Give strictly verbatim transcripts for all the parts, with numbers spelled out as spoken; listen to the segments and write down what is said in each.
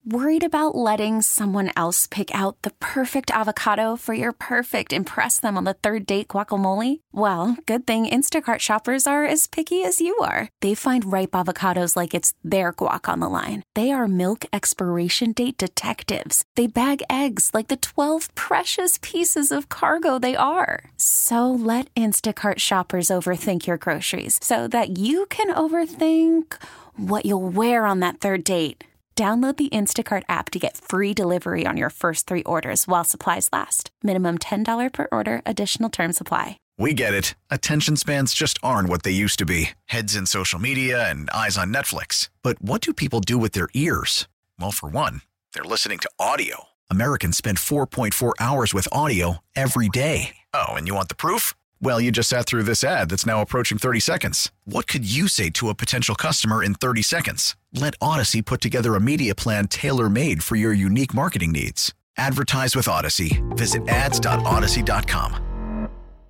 Worried about letting someone else pick out the perfect avocado for your perfect impress them on the third date guacamole? Well, good thing Instacart shoppers are as picky as you are. They find ripe avocados like it's their guac on the line. They are milk expiration date detectives. They bag eggs like the twelve precious pieces of cargo they are. So let Instacart shoppers overthink your groceries so that you can overthink what you'll wear on that third date. Download the Instacart app to get free delivery on your first three orders while supplies last. Minimum ten dollars per order. Additional terms apply. We get it. Attention spans just aren't what they used to be. Heads in social media and eyes on Netflix. But what do people do with their ears? Well, for one, they're listening to audio. Americans spend four point four hours with audio every day. Oh, and you want the proof? Well, you just sat through this ad that's now approaching thirty seconds. What could you say to a potential customer in thirty seconds? Let Odyssey put together a media plan tailor-made for your unique marketing needs. Advertise with Odyssey. Visit ads dot odyssey dot com.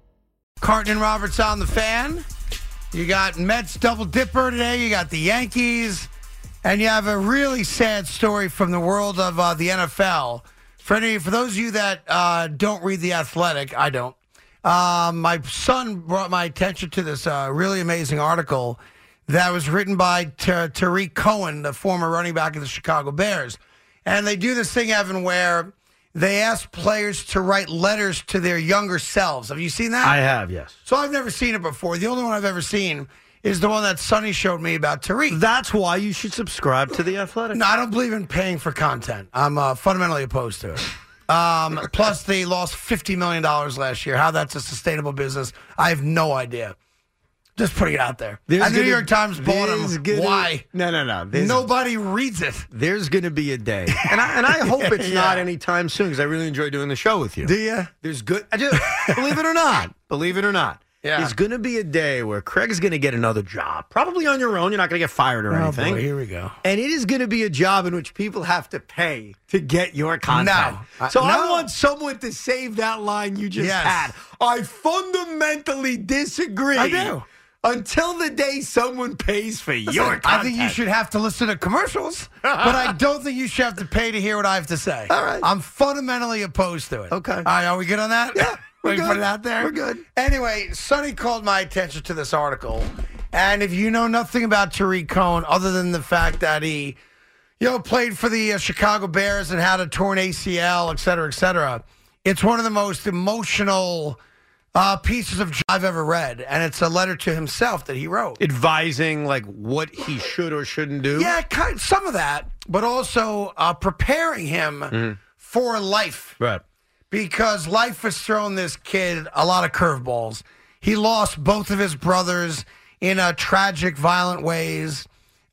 Carton and Roberts on the Fan. You got Mets double dipper today. You got the Yankees. And you have a really sad story from the world of uh, the N F L. For, any, for those of you that uh, don't read The Athletic, I don't. Uh, my son brought my attention to this uh, really amazing article that was written by T- Tariq Cohen, the former running back of the Chicago Bears. And they do this thing, Evan, where they ask players to write letters to their younger selves. Have you seen that? I have, yes. So I've never seen it before. The only one I've ever seen is the one that Sonny showed me about Tariq. That's why you should subscribe to The Athletic. No, I don't believe in paying for content. I'm uh, fundamentally opposed to it. Um, plus, they lost fifty million dollars last year. How that's a sustainable business, I have no idea. Just putting it out there. And the New York Times bought them. Gonna, Why? No, no, no. There's, Nobody reads it. There's going to be a day. And I, and I hope it's yeah. not anytime soon because I really enjoy doing the show with you. Do you? There's good. I just, believe it or not. Believe it or not. Yeah. There's going to be a day where Craig's going to get another job. Probably on your own. You're not going to get fired or oh anything. Boy, here we go. And it is going to be a job in which people have to pay to get your content. No. So uh, I no. want someone to save that line you just Yes. had. I fundamentally disagree. I do. Until the day someone pays for Listen, your content. I think you should have to listen to commercials, but I don't think you should have to pay to hear what I have to say. All right. I'm fundamentally opposed to it. Okay. All right, are we good on that? Yeah. We We're can good. put it out there? We're good. Anyway, Sonny called my attention to this article, and if you know nothing about Tariq Cohen other than the fact that he, you know, played for the uh, Chicago Bears and had a torn A C L, et cetera, et cetera, it's one of the most emotional uh, pieces of I've ever read, and it's a letter to himself that he wrote. Advising, like, what he should or shouldn't do? Yeah, kind, some of that, but also uh, preparing him mm-hmm. for life. Right. Because life has thrown this kid a lot of curveballs. He lost both of his brothers in uh, tragic, violent ways.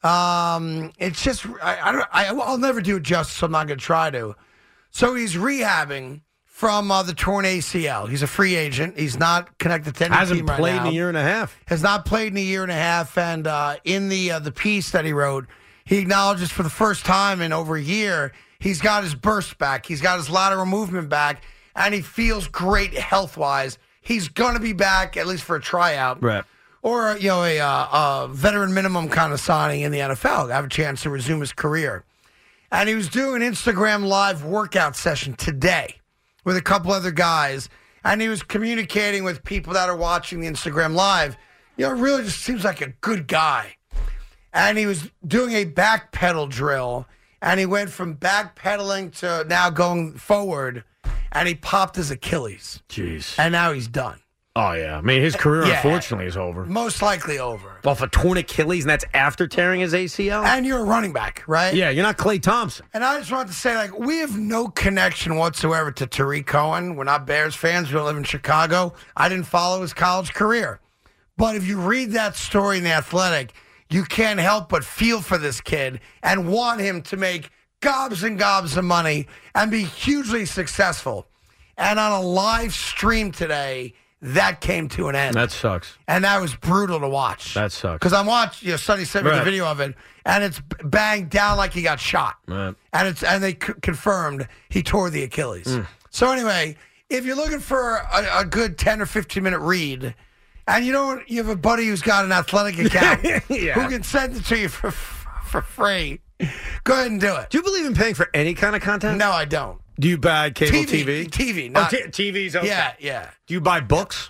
Um, it's just, I, I don't, I, I'll never do it justice, so I'm not going to try to. So he's rehabbing from uh, the torn A C L. He's a free agent. He's not connected to any Hasn't team right played now. in a year and a half. Has not played in a year and a half. And uh, in the uh, the piece that he wrote, he acknowledges for the first time in over a year, he's got his burst back. He's got his lateral movement back, and he feels great health-wise. He's going to be back, at least for a tryout. Right. Or, you know, a, uh, a veteran minimum kind of signing in the N F L, have a chance to resume his career. And he was doing an Instagram Live workout session today with a couple other guys, and he was communicating with people that are watching the Instagram Live. You know, it really just seems like a good guy. And he was doing a back pedal drill, and he went from back pedaling to now going forward, and he popped his Achilles. Jeez. And now he's done. Oh, yeah. I mean, his career, Yeah. unfortunately, is over. Most likely over. Off a torn Achilles, and that's after tearing his A C L? And you're a running back, right? Yeah, you're not Klay Thompson. And I just wanted to say, like, we have no connection whatsoever to Tariq Cohen. We're not Bears fans. We don't live in Chicago. I didn't follow his college career. But if you read that story in The Athletic, you can't help but feel for this kid and want him to make gobs and gobs of money and be hugely successful. And on a live stream today, that came to an end. That sucks. And that was brutal to watch. That sucks. Because I'm watching, you know, Sonny sent me Right. the video of it, and it's banged down like he got shot. Right. And it's and they c- confirmed he tore the Achilles. Mm. So anyway, if you're looking for a, a good ten or fifteen minute read, and you don't, you have a buddy who's got an Athletic account Yeah. who can send it to you for for free, Go ahead and do it. Do you believe in paying for any kind of content? No, I don't. Do you buy cable T V, T V? T V, Oh, not t- T V's okay. Yeah, yeah. Do you buy books?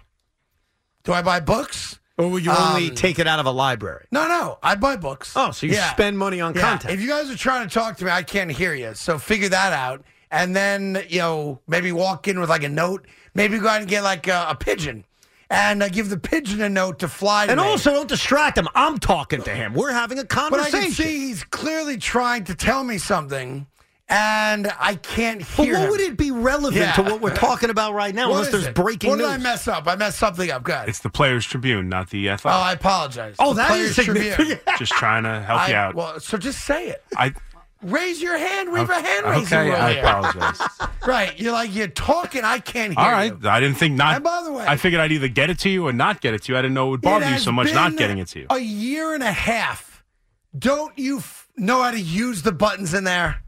Do I buy books? Or will you only Um, take it out of a library? No, no. I buy books. Oh, so you Yeah. spend money on Yeah. content. If you guys are trying to talk to me, I can't hear you. So figure that out. And then, you know, maybe walk in with like a note. Maybe go out and get like a, a pigeon. And uh, give the pigeon a note to fly to And me. also, don't distract him. I'm talking to him. We're having a But I conversation. can see he's clearly trying to tell me something. And I can't But hear what him. would it be relevant Yeah. to what we're talking about right now, What unless is there's it? breaking What news? did I mess up? I messed something up. Good. It's the Players Tribune, not the Oh, Athletic. I apologize. Oh, The that Players is Tribune. significant. Just trying to help you I- out. Well, so just say it. I Raise your hand. We have a hand raising okay. rule I here. apologize. Right. You're like, you're talking. I can't hear All right, you. I didn't think not. And by the way- I figured I'd either get it to you or not get it to you. I didn't know it would bother It you has so much not been getting it to you. A year and a half. Don't you f- know how to use the buttons in there?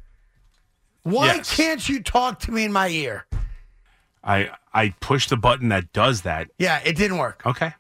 Why Yes. can't you talk to me in my ear? I I pushed the button that does that. Yeah, it didn't work. Okay.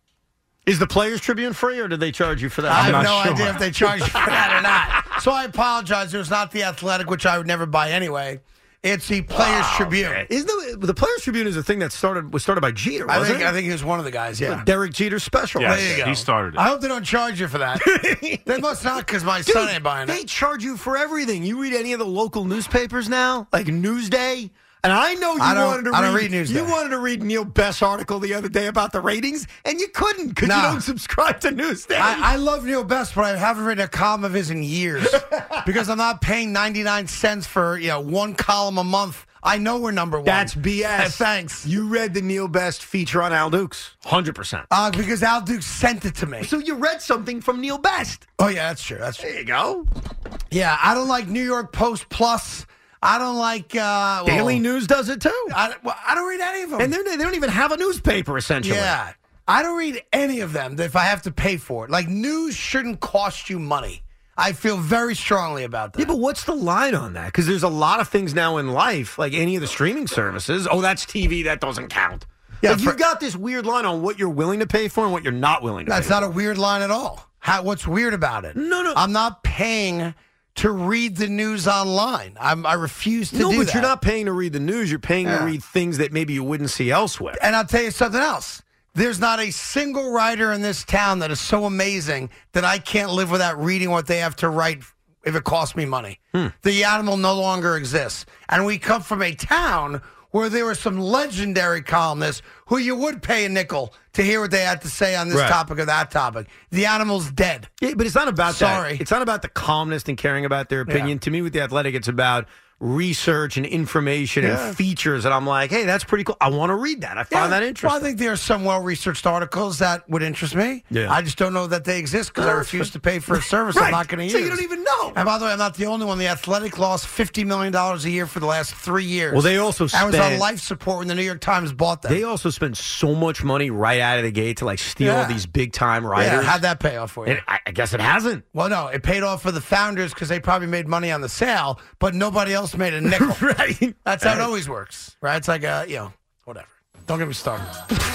Is the Players Tribune free, or did they charge you for that? I have not no sure. idea if they charge you for that or not. So I apologize. It was not the Athletic, which I would never buy anyway. It's the Players Tribune. Is the the Players Tribune is a thing that started was started by Jeter, I wasn't think it? I think he was one of the guys. Yeah. Derek Jeter special. Yes, There you go. he started it. I hope they don't charge you for that. They must not, because my son ain't buying they it. charge you for everything. You read any of the local newspapers now, like Newsday? And I know you I don't- wanted to I read, don't read Newsday. You wanted to read Neil Best's article the other day about the ratings, and you couldn't because Nah. you don't subscribe to Newsday. I, I love Neil Best, but I haven't written a column of his in years because I'm not paying ninety-nine cents for you know one column a month. I know we're number one. That's B S. Uh, thanks. You read the Neil Best feature on Al Dukes, hundred percent. Uh, because Al Duke sent it to me. So you read something from Neil Best. Oh yeah, that's true. That's true. There you go. Yeah, I don't like New York Post Plus. I don't like uh, well, Daily News does it too, I, well, I don't read any of them. and they're, they don't even have a newspaper essentially. yeah, I don't read any of them if I have to pay for it. Like news shouldn't cost you money. I feel very strongly about that. Yeah, but what's the line on that? Because there's a lot of things now in life, like any of the streaming services. Oh, that's T V. That doesn't count. Yeah, like for- you've got this weird line on what you're willing to pay for and what you're not willing to That's pay not a weird line at all. How, what's weird about it? No, no. I'm not paying to read the news online. I'm, I refuse to for. No, do but that. you're not paying to read the news. You're paying Yeah. to read things that maybe you wouldn't see elsewhere. And I'll tell you something else. There's not a single writer in this town that is so amazing that I can't live without reading what they have to write if it costs me money. Hmm. The animal no longer exists. And we come from a town where there were some legendary columnists who you would pay a nickel to hear what they had to say on this Right. topic or that topic. The animal's dead. Yeah, but it's not about Sorry. that. It's not about the columnist and caring about their opinion. Yeah. To me, with The Athletic, it's about research and information Yeah. and features. And I'm like, hey, that's pretty cool. I want to read that. I find that interesting. Well, I think there are some well-researched articles that would interest me. Yeah. I just don't know that they exist because I refuse to pay for a service Right. I'm not going to use. So you don't even know. And by the way, I'm not the only one. The Athletic lost fifty million dollars a year for the last three years. Well, they also I was on spent- life support when the New York Times bought them. They also spend so much money right out of the gate to like steal Yeah. these big time yeah, writers. how'd that pay off for you? And I, I guess it hasn't. Well, no, it paid off for the founders because they probably made money on the sale, but nobody else made a nickel. Right. That's how it always works, right? It's like, uh, you know, whatever. Don't get me started.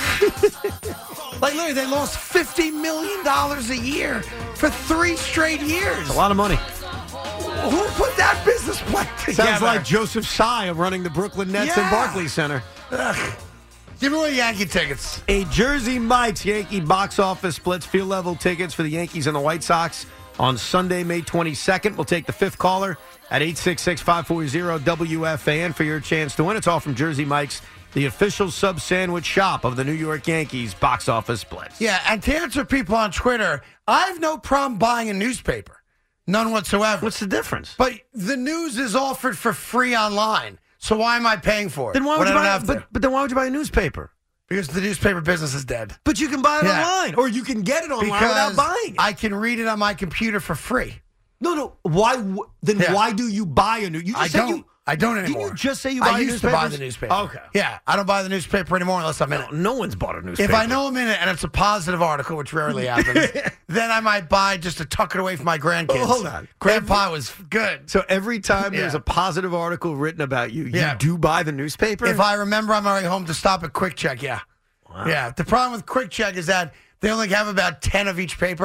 Like, literally, they lost fifty million dollars a year for three straight years. A lot of money. Who put that business plan together? Sounds like Joseph Tsai of running the Brooklyn Nets Yeah. and Barclays Center. Ugh. Give me away Yankee tickets. A Jersey Mike's Yankee box office splits field level tickets for the Yankees and the White Sox on Sunday, May twenty-second. We'll take the fifth caller at eight six six, five four zero, W F A N for your chance to win. It's all from Jersey Mike's, the official sub sandwich shop of the New York Yankees box office splits. Yeah, and to answer people on Twitter, I have no problem buying a newspaper. None whatsoever. What's the difference? But the news is offered for free online. So why am I paying for it? Then why when would you I don't buy? have to? But, but then why would you buy a newspaper? Because the newspaper business is dead. But you can buy it Yeah. online, or you can get it online Because without buying it. I can read it on my computer for free. no, no. Why? w- Then Yeah. why do you buy a new? You just I said don't. You, I don't Didn't anymore. you just say you buy I used to buy newspapers? the newspaper. Okay. Yeah, I don't buy the newspaper anymore unless I'm in it. no one's bought a newspaper. If I know I'm in it and it's a positive article, which rarely happens, then I might buy just to tuck it away from my grandkids. Oh, hold on. Grandpa was good. So every time there's Yeah. a positive article written about you, Yeah. you do buy the newspaper? If I remember on my way home to stop at Quick Check, yeah. Yeah. The problem with Quick Check is that they only have about ten of each paper,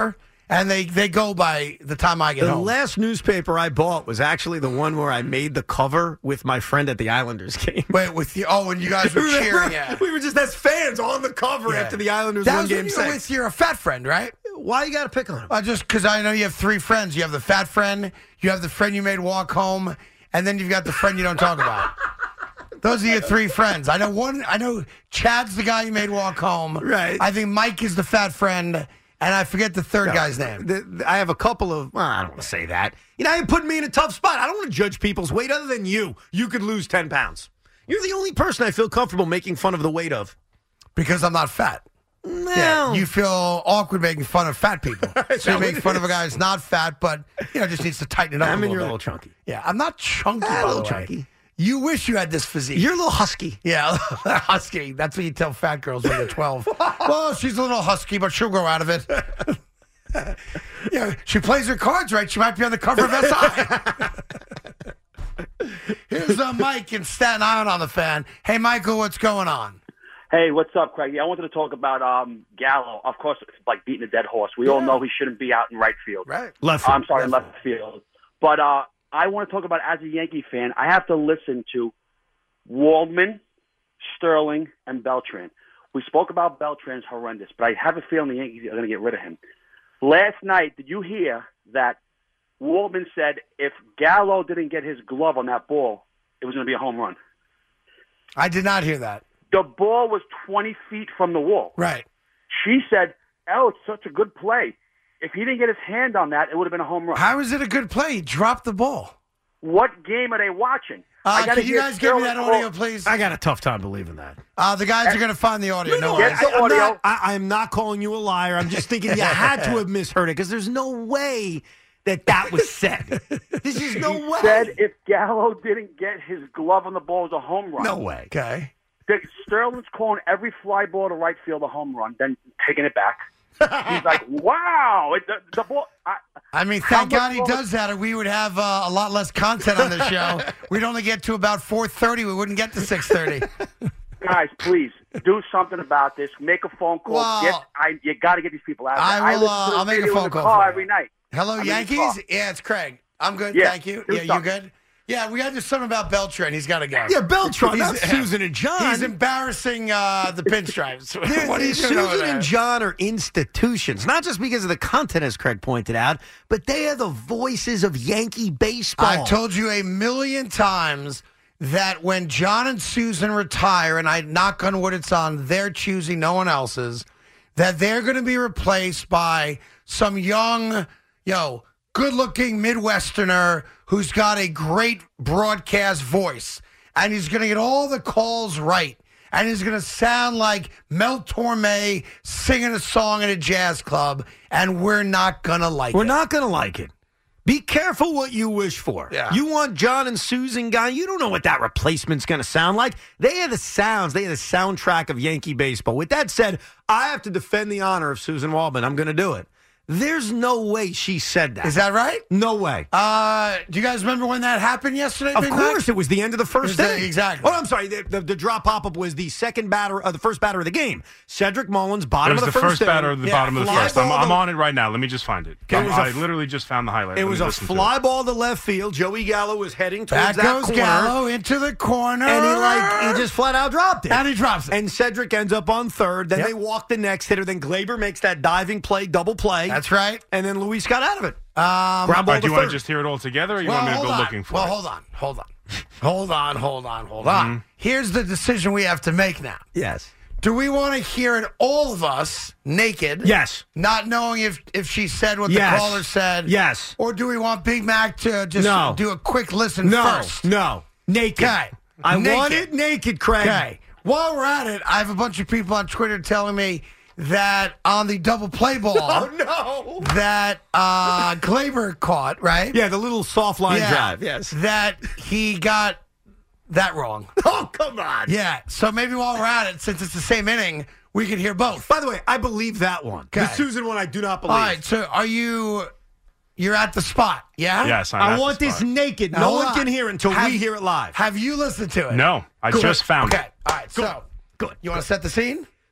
And they, they go by the time I get The home. last newspaper I bought was actually the one where I made the cover with my friend at the Islanders game. Wait, with you? Oh, and you guys were cheering. Yeah. We were just as fans on the cover Yeah. after the Islanders That won was game when you were six. with your fat friend, right? Why you got to pick on him? Uh, just because I know you have three friends. You have the fat friend, you have the friend you made walk home, and then you've got the friend you don't talk about. Those are your three friends. I know one. I know Chad's the guy you made walk home. Right. I think Mike is the fat friend, and I forget the third No, guy's name. the- the- I have a couple of. Well, I don't want to say that. You know, you're putting me in a tough spot. I don't want to judge people's weight other than you. You could lose ten pounds. You're the only person I feel comfortable making fun of the weight of. Because I'm not fat. No. Yeah, you feel awkward making fun of fat people. So you that make what fun it of a guy who's not fat, but you know just needs to tighten it up. I a mean, little you're a bit. little chunky. Yeah, I'm not chunky. Ah, by a little the way. chunky. You wish you had this physique. You're a little husky. Yeah, husky. That's what you tell fat girls when they're twelve. Well, she's a little husky, but she'll grow out of it. Yeah, she plays her cards right. She might be on the cover of S I. Here's uh, Mike in Staten Island on the Fan. Hey, Michael, what's going on? Hey, what's up, Craig? Yeah, I wanted to talk about um, Gallo. Of course, it's like beating a dead horse. We all know he shouldn't be out in right field. Right. Left field. I'm sorry, in left field. But uh, I want to talk about, as a Yankee fan, I have to listen to Waldman, Sterling, and Beltran. We spoke about Beltran's horrendous, but I have a feeling the Yankees are going to get rid of him. Last night, did you hear that Waldman said if Gallo didn't get his glove on that ball, it was going to be a home run? I did not hear that. The ball was twenty feet from the wall. Right. She said, oh, it's such a good play. If he didn't get his hand on that, it would have been a home run. How is it a good play? He dropped the ball. What game are they watching? Uh, I gotta can you hear guys give me that Sterling audio, call- please? I got a tough time believing that. Uh, the guys are going to find the audio. No, Get worries. the I'm audio. not, I, I'm not calling you a liar. I'm just thinking you had to have misheard it because there's no way that that was said. This is no way. Said if Gallo didn't get his glove on the ball, it was a home run. No way. Okay. The- Sterling's calling every fly ball to right field a home run, then taking it back. He's like, wow. It, the, the ball. I, I mean, How thank much God he more- does that, or we would have uh, a lot less content on the show. We'd only get to about four thirty. We wouldn't get to six thirty. guys, please do something about this. Make a phone call. Well, Get, I, you got to get these people out. I there. will, listen uh, to the I'll make a radio phone in the call car for you. every night. Hello, I'm in the Yankees? car. Yeah, it's Craig. I'm good, Yeah, thank you. do Yeah, you something. good? Yeah, we got to do something about Beltran. He's got to go. Yeah, Beltran, He's- not Susan and John. He's embarrassing uh, the pinstripes. What are you doing over Susan there? and John are institutions, not just because of the content, as Craig pointed out, but they are the voices of Yankee baseball. I've told you a million times that when John and Susan retire, and I knock on wood, it's on their choosing, no one else's, that they're going to be replaced by some young, you know, good-looking Midwesterner who's got a great broadcast voice, and he's going to get all the calls right, and he's going to sound like Mel Torme singing a song at a jazz club, and we're not going to like We're it. not going to like it. Be careful what you wish for. Yeah. You want John and Susan guy, you don't know what that replacement's going to sound like. They are the sounds. They are the soundtrack of Yankee baseball. With that said, I have to defend the honor of Susan Waldman. I'm going to do it. There's no way she said that. Is that right? No way. Uh, do you guys remember when that happened yesterday? Of Big course, Mac? it was the end of the It first was the- inning. exactly. Oh, I'm sorry. The, the, the drop pop-up was the second batter, uh, the first batter of the game. Cedric Mullins, It bottom was of the the first inning. batter of the Yeah, bottom of the fly first. I'm, ball I'm to- on it right now. Let me just find it. It I'm- was a I f- literally just found the highlight. It Let was me a listen to fly ball to left field. Joey Gallo was heading towards Back that goes corner. Gallo into the corner. And he like he just flat out dropped it. And he drops it. And Cedric ends up on third. Then Yep. they walk the next hitter. Then Glaber makes that diving play, double play. That's right. And then Luis got out of it. Um, Ground ball All right, to do you want third. to just hear it all together, or you well, want me to hold go on. looking for well, it? hold on. Hold on. Hold on. Hold on. Hold on. Here's the decision we have to make now. Yes. Do we want to hear it, all of us, naked? Yes. Not knowing if, if she said what Yes. the caller said? Yes. Or do we want Big Mac to just No. do a quick listen No. first? No. Naked. Okay. I Naked. want it naked, Craig. Okay. While we're at it, I have a bunch of people on Twitter telling me that on the double play ball Oh, no. that uh, Glaber caught, right? Yeah, the little soft line Yeah. drive. Yes. That he got that wrong. Oh, come on. Yeah. So maybe while we're at it, since it's the same inning, we could hear both. By the way, I believe that one. The Okay. Susan one, I do not All believe. right. So are you? You're at the spot, yeah? Yes, I'm I at want the this spot. naked. Now, no hold one on. can hear it until Have- we hear it live. Have you listened to it? No, I Good. just found Okay. it. All right. So Good. you want to set the scene?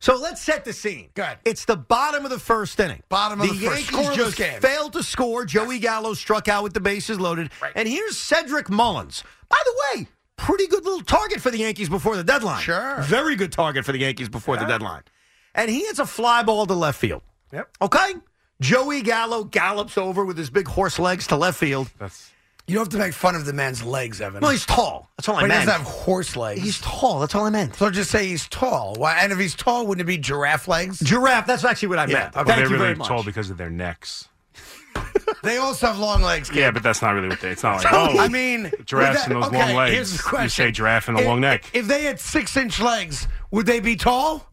So let's set the scene. Good. It's the bottom of the first inning. Bottom of the, the first. Yankees Scoreless just game. failed to score. Joey Gallo struck out with the bases loaded. Right. And here's Cedric Mullins. By the way, pretty good little target for the Yankees before the deadline. Sure. Very good target for the Yankees before Yeah. the deadline. And he hits a fly ball to left field. Yep. Okay? Joey Gallo gallops over with his big horse legs to left field. That's You don't have to make fun of the man's legs, Evan. No, he's tall. That's all I but he meant. doesn't have horse legs. He's tall. That's all I meant. so just say he's tall. Why? And if he's tall, wouldn't it be giraffe legs? Giraffe. That's actually what I Yeah, meant. okay. well, Thank they're you really very much. tall because of their necks. They also have long legs. Kid. Yeah, but that's not really what they. It's not like oh, I mean, giraffes would and those okay, long legs. Here's the question. You say giraffe and a If- long neck. If they had six-inch legs, would they be tall?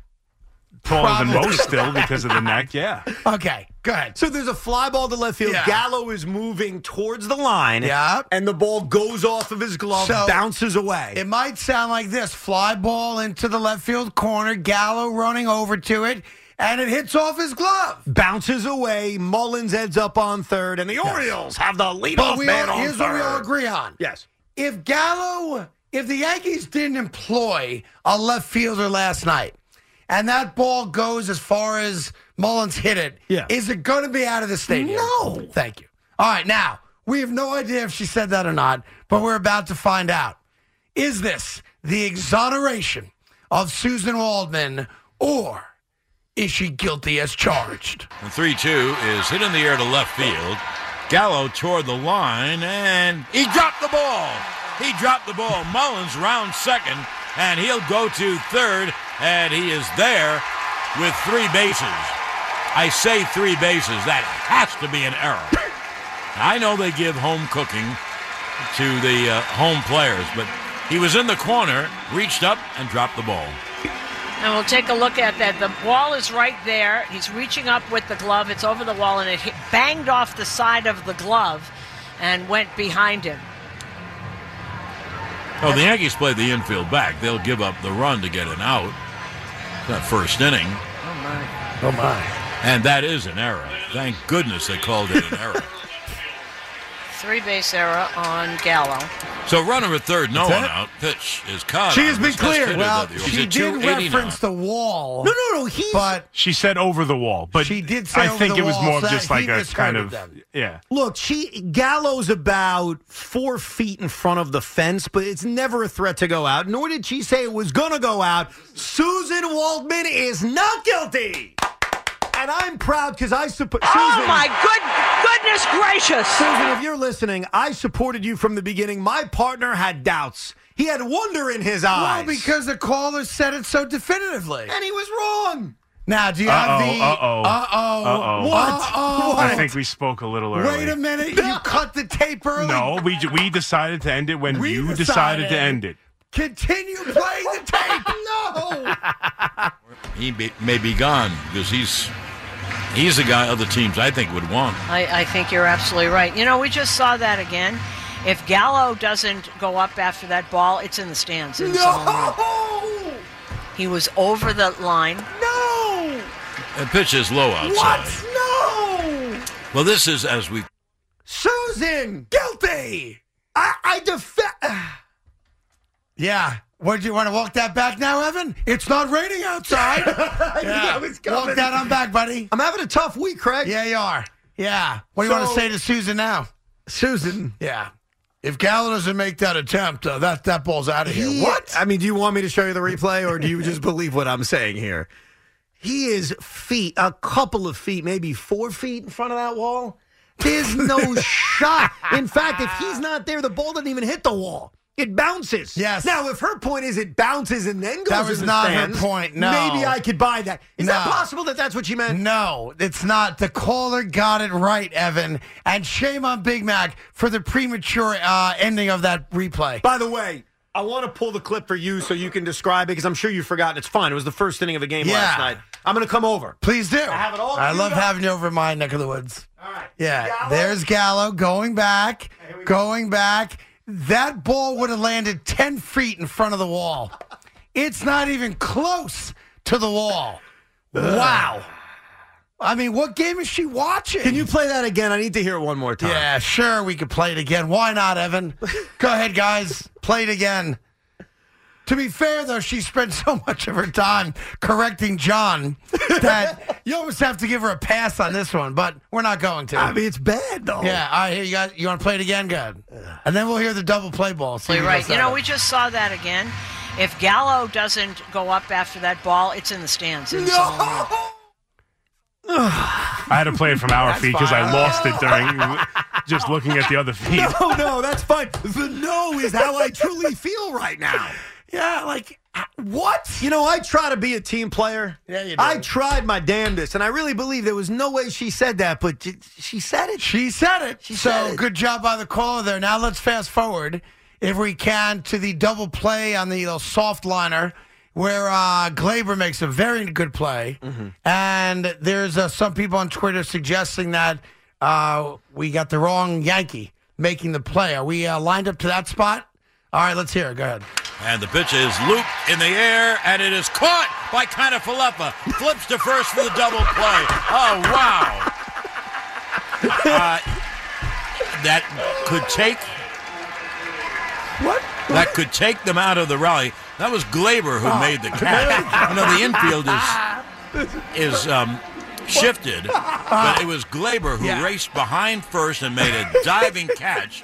Taller than probably. most still because of the neck. Yeah. Okay, go ahead. So there's a fly ball to left field. Yeah. Gallo is moving towards the line. Yeah. And the ball goes off of his glove, So- bounces away. It might sound like this: fly ball into the left field corner, Gallo running over to it, and it hits off his glove. bounces away. Mullins ends up on third, and the Orioles have the But leadoff we man all, on here's third. what we all agree on. Yes. If Gallo, if the Yankees didn't employ a left fielder last night, and that ball goes as far as Mullins hit it, Yeah. is it going to be out of the stadium? No. Thank you. All right, now, we have no idea if she said that or not, but we're about to find out. Is this the exoneration of Susan Waldman, or is she guilty as charged? The three two is hit in the air to left field. Gallo toward the line, and he dropped the ball. He dropped the ball. Mullins round second, and he'll go to third, and he is there with three bases. I say three bases. That has to be an error. I know they give home cooking to the uh, home players, but he was in the corner, reached up, and dropped the ball. And we'll take a look at that. The ball is right there. He's reaching up with the glove. It's over the wall, and it hit, banged off the side of the glove and went behind him. Oh, the Yankees played the infield back. They'll give up the run to get an out. That first inning. Oh, my. Oh, my. And that is an error. Thank goodness they called it an error. Three-base error on Gallo. So runner at third, no That's one it? out. Pitch is caught. She has on been this best clear. hitter Well, of the Orioles. she He's did at two eighty reference now. the wall. No, no, no. He's. But She said over the wall, but She did say I over think the it was wall, more of so just he like a misheard kind it of then. yeah. Look, she Gallo's about four feet in front of the fence, but it's never a threat to go out. Nor did she say it was going to go out. Susan Waldman is not guilty, and I'm proud because I support. Oh, my good goodness gracious. Susan, if you're listening, I supported you from the beginning. My partner had doubts. He had wonder in his eyes. well, because the caller said it so definitively. and he was wrong. Now, do you have Uh-oh, the uh-oh, uh-oh, uh-oh. What? Uh-oh. I think we spoke a little early. Wait a minute, you cut the tape early. No, we we decided to end it when We you decided. decided to end it. Continue playing the tape. No. He be, may be gone because he's he's the guy other teams I think would want. I, I think you're absolutely right. You know, we just saw that again. If Gallo doesn't go up after that ball, it's in the stands. It's a home run. No. He was over the line. No. The pitch is low outside. What? No. Well, this is as we Susan, Guilty. I, I defend. Yeah. What, do you want to walk that back now, Evan? It's not raining outside. Yeah, it was coming. Walk that on back, buddy. I'm having a tough week, Craig. Yeah, you are. Yeah. What do you want So- to say to Susan now? Susan. Yeah. If Gallo doesn't make that attempt, uh, that that ball's out of here. He- What? I mean, do you want me to show you the replay, or do you just believe what I'm saying here? He is feet, a couple of feet, maybe four feet in front of that wall. There's no shot. In fact, if he's not there, the ball doesn't even hit the wall. It bounces. Yes. Now, if her point is it bounces and then goes That was in the not her stands, point, no. Maybe I could buy that. Is that No. possible that that's what she meant? No, it's not. The caller got it right, Evan. And shame on Big Mac for the premature uh, ending of that replay. By the way, I want to pull the clip for you so you can describe it, because I'm sure you've forgotten. It's fine. It was the first inning of the game Yeah. last night. I'm going to come over. Please do. I have it all I queued love up. having you over in my neck of the woods. All right. Yeah, Gallo. there's Gallo going back, Here we go. going back. That ball would have landed ten feet in front of the wall. It's not even close to the wall. Wow. I mean, what game is she watching? Can you play that again? I need to hear it one more time. Yeah, sure, we could play it again. Why not, Evan? Go ahead, guys. Play it again. To be fair, though, she spent so much of her time correcting John that you almost have to give her a pass on this one, but we're not going to. I mean, it's bad, though. Yeah, all right, here, you got, you want to play it again? Good. And then we'll hear the double play ball. You're right. You know, we just saw that again. If Gallo doesn't go up after that ball, it's in the stands. In No! I had to play it from our feed because I lost it during just looking at the other feed. No, no, that's fine. The no is how I truly feel right now. Yeah, like, what? You know, I try to be a team player. Yeah, you do. I tried my damnedest, and I really believe there was no way she said that, but she said it. She said it. She so said it. Good job by the caller there. Now let's fast forward, if we can, to the double play on the little soft liner where uh, Glaber makes a very good play. Mm-hmm. And there's uh, some people on Twitter suggesting that uh, we got the wrong Yankee making the play. Are we uh, lined up to that spot? All right, let's hear it. Go ahead. And the pitch is looped in the air, and it is caught by Kiner-Falefa. Flips to first for the double play. Oh, wow. Uh, that could take... What? That could take them out of the rally. That was Glaber who Oh. made the catch. You know, the infield is is um, shifted, but it was Glaber who Yeah. raced behind first and made a diving catch.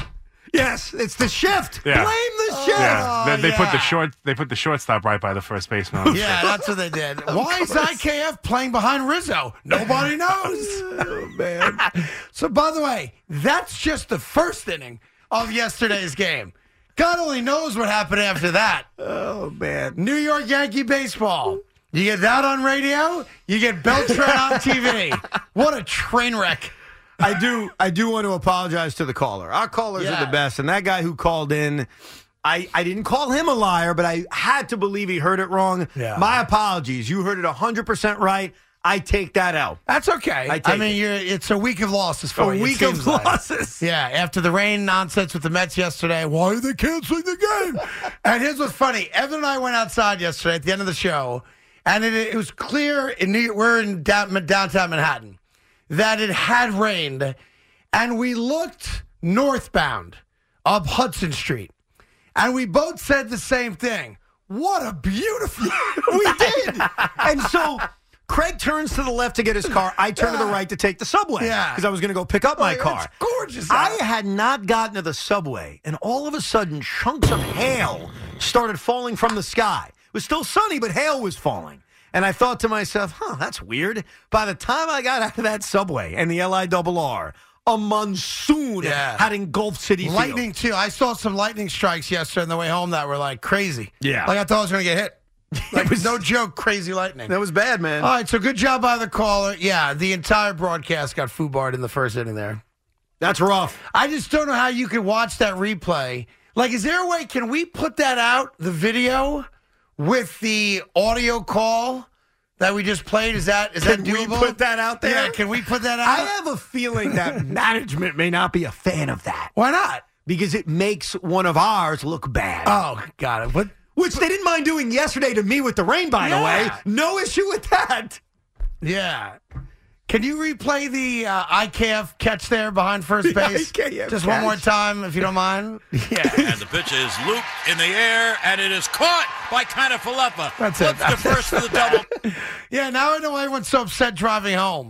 Yes, it's the shift. Yeah. Blame the shift. Yeah, they, they put yeah. the short. They put the shortstop right by the first baseman. Yeah, that's what they did. Why is I K F playing behind Rizzo? Nobody knows. Oh, man. So, by the way, that's just the first inning of yesterday's game. God only knows what happened after that. Oh, man. New York Yankee baseball. You get that on radio, you get Beltran on T V. What a train wreck. I do I do want to apologize to the caller. Our callers Yeah. are the best, and that guy who called in, I, I didn't call him a liar, but I had to believe he heard it wrong. Yeah. My apologies. You heard it one hundred percent right. I take that out. That's okay. I I, take mean, it. you're, it's a week of losses for A you. it week of seems like. losses. Yeah, after the rain nonsense with the Mets yesterday, why are they canceling the game? And here's what's funny. Evan and I went outside yesterday at the end of the show, and it, it was clear, in New, we're in down, downtown Manhattan, that it had rained, and we looked northbound up Hudson Street, and we both said the same thing. What a beautiful... We did. And so Craig turns to the left to get his car. I turn to the right to take the subway. Yeah. Because I was going to go pick up my Like, car. It's gorgeous I out. had not gotten to the subway, and all of a sudden, chunks of hail started falling from the sky. It was still sunny, but hail was falling. And I thought to myself, huh, that's weird. By the time I got out of that subway and the L I R R, a monsoon Yeah. had engulfed City Field. Lightning, too. I saw some lightning strikes yesterday on the way home that were, like, crazy. Yeah. Like, I thought I was going to get hit. Like, it was no joke, crazy lightning. That was bad, man. All right, so good job by the caller. Yeah, the entire broadcast got foobarred in the first inning there. That's rough. I just don't know how you could watch that replay. Like, is there a way, can we put that out, the video, with the audio call that we just played? Is that is Can that we doable? put that out there? Yeah, can we put that out? I have a feeling that management may not be a fan of that Why not? because it makes one of ours look bad. Oh, got it. What? Which they didn't mind doing yesterday to me with the rain, by the Yeah. way. No issue with that. Yeah. Can you replay the uh, I K F catch there behind first The base? I K F Just one more catch. time, if you don't mind. Yeah. And the pitch is looped in the air, and it is caught by Kiner-Falefa. That's it. Flips to first for the double. Yeah, now I know why everyone's so upset driving home.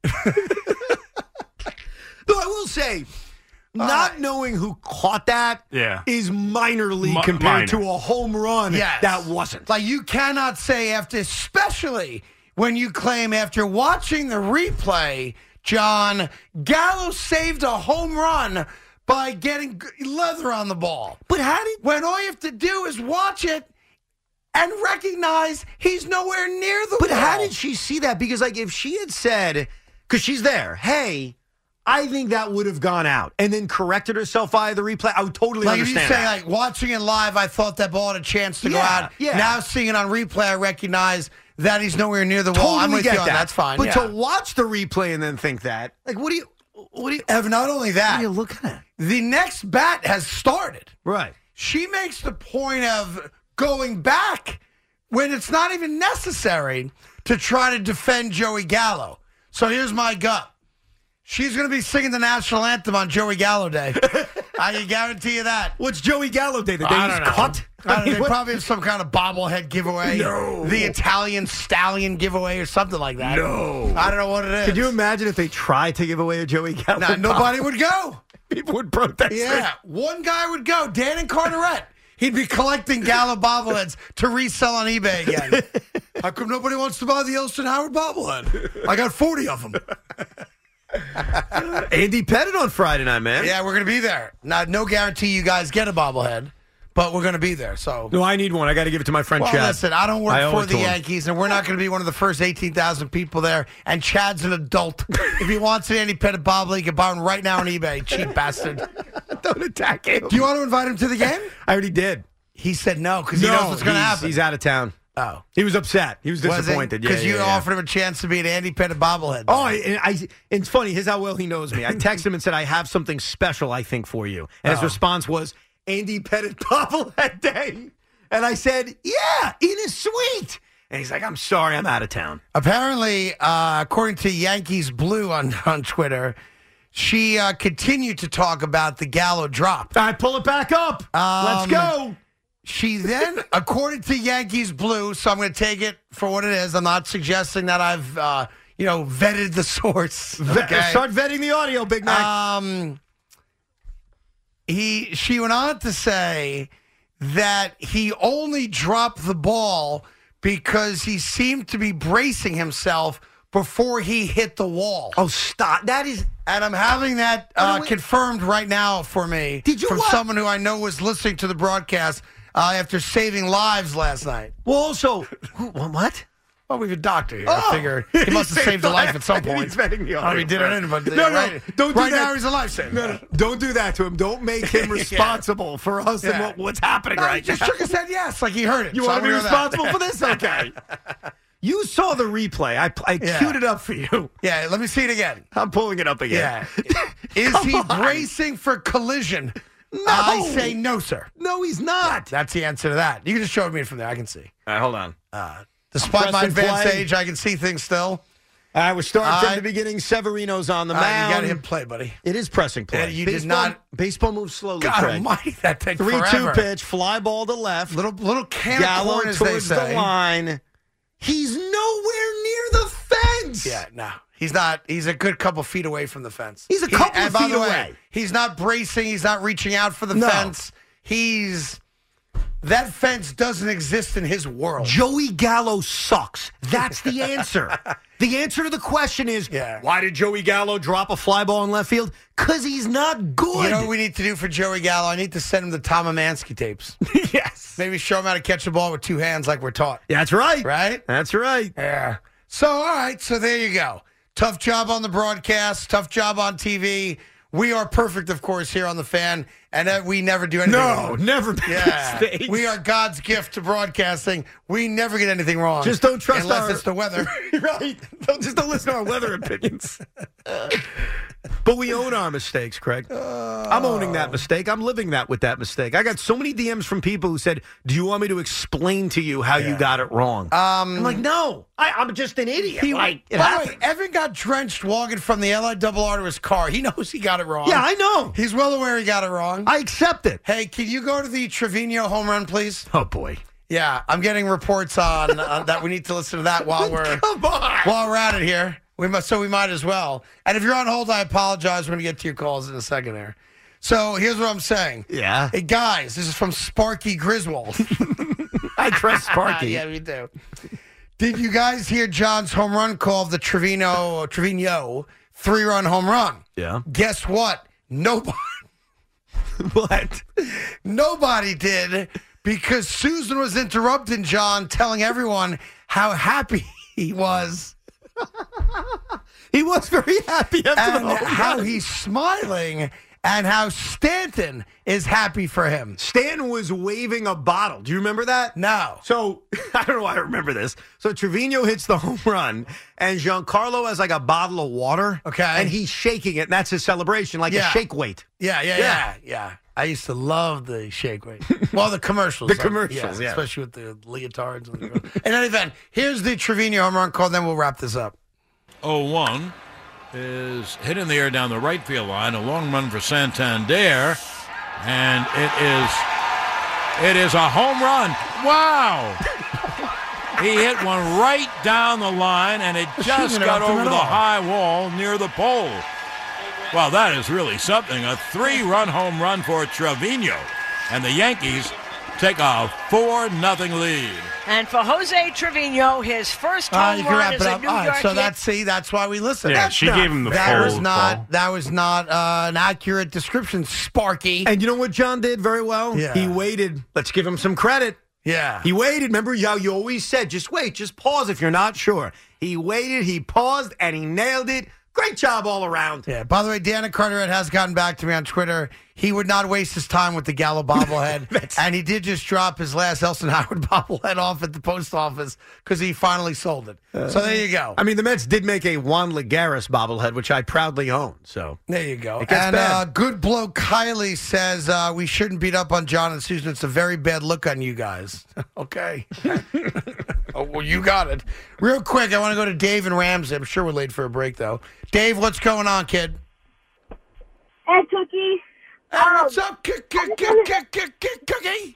Though I will say, not knowing who caught that Yeah. is minor league Mi- compared minor. to a home run Yes. that wasn't. Like, you cannot say after, especially when you claim after watching the replay, John, Gallo saved a home run by getting g- leather on the ball. But how did... When all you have to do is watch it and recognize he's nowhere near the But ball. how did she see that? Because, like, if she had said, because she's there, hey, I think that would have gone out, and then corrected herself via the replay, I would totally Like, if you understand say, that. like, watching it live, I thought that ball had a chance to go Yeah, out. yeah. Now seeing it on replay, I recognize that he's nowhere near the wall. Totally I'm with get you on that. that. That's fine. But yeah. to watch the replay and then think that, like, what do you, what do you, Ev, not only what that, are you looking at? the next bat has started. Right. She makes the point of going back when it's not even necessary to try to defend Joey Gallo. So here's my gut. She's going to be singing the national anthem on Joey Gallo Day. I can guarantee you that. What's Joey Gallo Day? The day I he's don't know. cut? I don't know, they what- probably have some kind of bobblehead giveaway. No. The Italian stallion giveaway or something like that. No. I don't know what it is. Could you imagine if they tried to give away a Joey Gallo? Nah, nobody would go. People would protest. Yeah, one guy would go. Dan and Carteret. He'd be collecting Gallo bobbleheads to resell on eBay again. How come nobody wants to buy the Elston Howard bobblehead? I got forty of them. Andy Pettit on Friday night, man. Yeah, we're going to be there. Not, no guarantee you guys get a bobblehead, but we're going to be there. So, No, I need one. I got to give it to my friend well, Chad. listen, I don't work I owe for it the to him. Yankees, and we're not going to be one of the first eighteen thousand people there. And Chad's an adult. If he wants an Andy Pettit bobblehead, he can buy one right now on eBay. Cheap bastard. Don't attack him. Do you want to invite him to the game? I already did. He said no because he No, knows what's going to he's- happen. He's out of town. Oh. He was upset. He was disappointed. Because yeah, you yeah, yeah. offered him a chance to be an Andy Pettit bobblehead. Oh, I, I, it's funny. Here's how well he knows me. I texted him and said, I have something special, I think, for you. And his Uh-oh. response was, Andy Pettit bobblehead day. And I said, yeah, in his suite. And he's like, I'm sorry, I'm out of town. Apparently, uh, according to Yankees Blue on, on Twitter, she uh, continued to talk about the Gallo drop. All right, pull it back up. Let's Um, go. She then, according to Yankees Blue, so I'm going to take it for what it is. I'm not suggesting that I've, uh, you know, vetted the source. Okay? Start vetting the audio, Big Mac. Um, he, she went on to say that he only dropped the ball because he seemed to be bracing himself before he hit the wall. oh, stop. That is... And I'm having that uh, confirmed right now for me Did you from what? someone who I know was listening to the broadcast uh, after saving lives last night. Well, also... who- what? Well, we have a doctor here. Oh. I figure he must have saved a life at some point. He's vetting the I don't know if he did audio. it, but No, no, right, don't do right that. now he's a lifesaver. No, no, don't do that to him. Don't make him Yeah. responsible for us and Yeah. what, what's happening No, he right just now. shook his head yes, like he heard it. You So want to be I'm gonna go with responsible for this? Okay. You saw the replay. I, I Yeah. queued it up for you. that. Yeah, let me see it again. I'm pulling it up again. Yeah. Is Come he on. bracing for collision? No. I say no, sir. No, he's not. That's the answer to that. You can just show me from there. I can see. All right, hold on. Despite my Press and advanced play. age, I can see things still. All right, we're starting All from right. the beginning. Severino's on the All right, mound. you got to hit play, buddy. It is pressing play. Yeah, you did baseball, not- Baseball moves slowly, God Craig. almighty, that takes three two forever. pitch, fly ball to left. Little little can of Gallo corn, as they towards the say. line. He's nowhere near the fence. Yeah, no. He's not. He's a good couple feet away from the fence. He's a He- couple and of by feet the way, away. He's not bracing. He's not reaching out for the No. fence. He's that fence doesn't exist in his world. Joey Gallo sucks. That's the answer. The answer to the question is, Yeah. why did Joey Gallo drop a fly ball in left field? Because he's not good. You know what we need to do for Joey Gallo? I need to send him the Tom Amansky tapes. yes. Maybe show him how to catch the ball with two hands like we're taught. That's right. Right? That's right. Yeah. So, all right. So there you go. Tough job on the broadcast. Tough job on T V. We are perfect, of course, here on The Fan, and uh, we never do anything No, wrong. never make Yeah. mistakes. We are God's gift to broadcasting. We never get anything wrong. Just don't trust unless our- it's the weather. right. Don't, just don't listen to our weather opinions. But we own our mistakes, Craig. I'm owning that mistake. I'm living that with that mistake. I got so many D Ms from people who said, do you want me to explain to you how you got it wrong? Um, I'm like, no. I, I'm just an idiot. He, like, it by the happens. way, Evan got drenched walking from the L I double R to his car. He knows he got it wrong. Yeah, I know. He's well aware he got it wrong. I accept it. Hey, can you go to the Trevino home run, please? Oh, boy. Yeah, I'm getting reports on uh, that. We need to listen to that while we're Come on. while we're at it here. We must, so we might as well. And if you're on hold, I apologize. We're going to get to your calls in a second here. So here's what I'm saying. Yeah. Hey, guys, this is from Sparky Griswold. I trust Sparky. Yeah, me too. Did you guys hear John's home run call of the Trevino Trevino three-run home run? Yeah. Guess what? Nobody, What? nobody did because Susan was interrupting John, telling everyone how happy he was. He was very happy after And the home how run. he's smiling and how Stanton is happy for him. Stanton was waving a bottle. Do you remember that? No. So, I don't know why I remember this. So, Trevino hits the home run, and Giancarlo has like a bottle of water. Okay. And he's shaking it, and that's his celebration, like Yeah. a shake weight. Yeah, yeah, Yeah. yeah, yeah. I used to love the shake weight. Well, the commercials. The commercials, yeah. Especially with the leotards. And the In any event, here's the Trevino home run call, then we'll wrap this up. oh one is hit in the air down the right field line. A long run for Santander. And it is it is a home run. Wow. He hit one right down the line, and it just got over the high wall near the pole. Well, that is really something. A three-run home run for Trevino. And the Yankees take a four nothing lead. And for Jose Trevino, his first home uh, you can run wrap as it a up. New All right, York so Yan- that's see, that's why we listen. Yeah, That's she not- gave him the that full was not call. that was not uh, an accurate description, Sparky. And you know what John did very well? Yeah. He waited. Let's give him some credit. Yeah. He waited. Remember how you always said, just wait, just pause if you're not sure. He waited, he paused, and he nailed it. Great job all around. Yeah. By the way, Dana Carteret has gotten back to me on Twitter. He would not waste his time with the Gallo bobblehead. And he did just drop his last Elson Howard bobblehead off at the post office because he finally sold it. Uh, so there you go. I mean, the Mets did make a Juan Lagares bobblehead, which I proudly own. So there you go. It gets and bad. Uh, good bloke Kylie says uh, we shouldn't beat up on John and Susan. It's a very bad look on you guys. Okay. Oh, well, you got it. Real quick, I want to go to Dave and Ramsey. I'm sure we're late for a break, though. Dave, what's going on, kid? Hey, Cookie. Hey, what's up, Cookie? Cookie?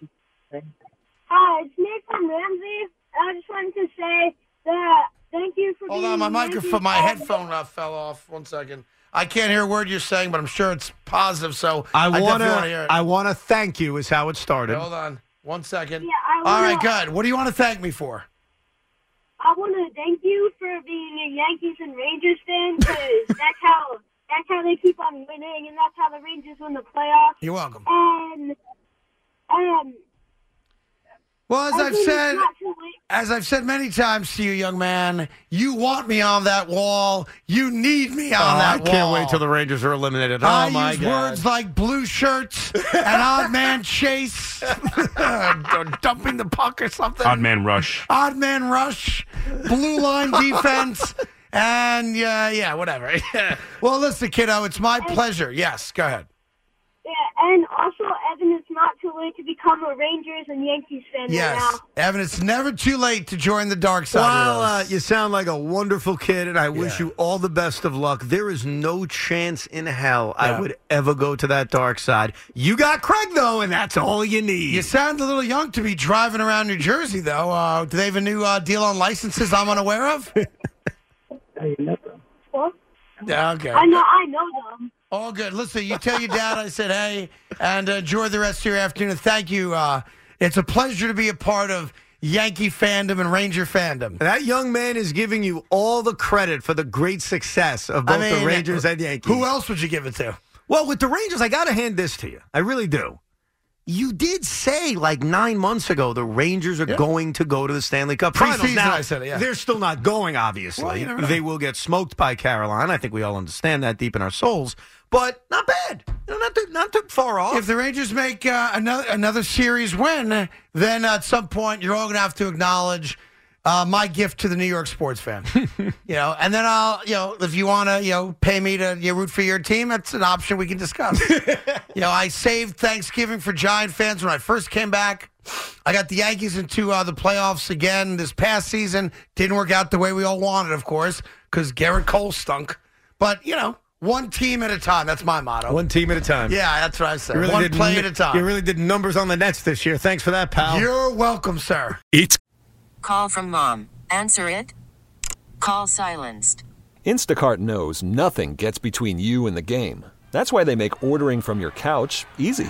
Hi, it's Nick from Ramsey. I just wanted to say that thank you for Hold being on, my the microphone, Yankees my fan. headphone uh, fell off. One second. I can't hear a word you're saying, but I'm sure it's positive, so I I want definitely want to hear to it. I want to thank you is how it started. Hold on. One second. Yeah, I All wanna, right, good. What do you want to thank me for? I want to thank you for being a Yankees and Rangers fan because that's how that's how they keep on winning, and that's how the Rangers win the playoffs. You're welcome. And um, Well, as I I've think said, it's not too late. as I've said many times to you, young man, you want me on that wall. You need me on Oh, that I wall. can't wait till the Rangers are eliminated. Oh, I my use God. words like blue shirts and odd man chase, dumping the puck or something. Odd man rush. Odd man rush, blue line defense, and yeah, yeah, whatever. Well, listen, kiddo, it's my pleasure. Yes, go ahead. Yeah, and also, Evan, it's not too late to become a Rangers and Yankees fan Yes, right now. Evan, it's never too late to join the dark side. Well, with uh, us. you sound like a wonderful kid, and I wish Yeah. you all the best of luck. There is no chance in hell Yeah. I would ever go to that dark side. You got Craig, though, and that's all you need. You sound a little young to be driving around New Jersey, though. Uh, do they have a new uh, deal on licenses I'm unaware of? What? Yeah, okay. I know, I know them. All good. Listen, you tell your dad I said hey, and uh, enjoy the rest of your afternoon. And thank you. Uh, it's a pleasure to be a part of Yankee fandom and Ranger fandom. That young man is giving you all the credit for the great success of both I mean, the Rangers and Yankees. Who else would you give it to? Well, with the Rangers, I got to hand this to you. I really do. You did say like nine months ago the Rangers are Yeah. going to go to the Stanley Cup Finals. Preseason, Now, I said it, yeah. They're still not going, obviously. Well, you never know. They will get smoked by Carolina. I think we all understand that deep in our souls. But not bad. You know, not, too, not too far off. If the Rangers make uh, another another series win, then at some point you're all going to have to acknowledge uh, my gift to the New York sports fan. you know, and then I'll, you know, if you want to, you know, pay me to you know, root for your team, that's an option we can discuss. you know, I saved Thanksgiving for Giant fans when I first came back. I got the Yankees into uh, the playoffs again this past season. Didn't work out the way we all wanted, of course, because Garrett Cole stunk. But, you know, one team at a time. That's my motto. One team at a time. Yeah, that's what I said. You really One did play n- at a time. You really did numbers on the Nets this year. Thanks for that, pal. You're welcome, sir. It's Call from mom. Answer it. Call silenced. Instacart knows nothing gets between you and the game. That's why they make ordering from your couch easy.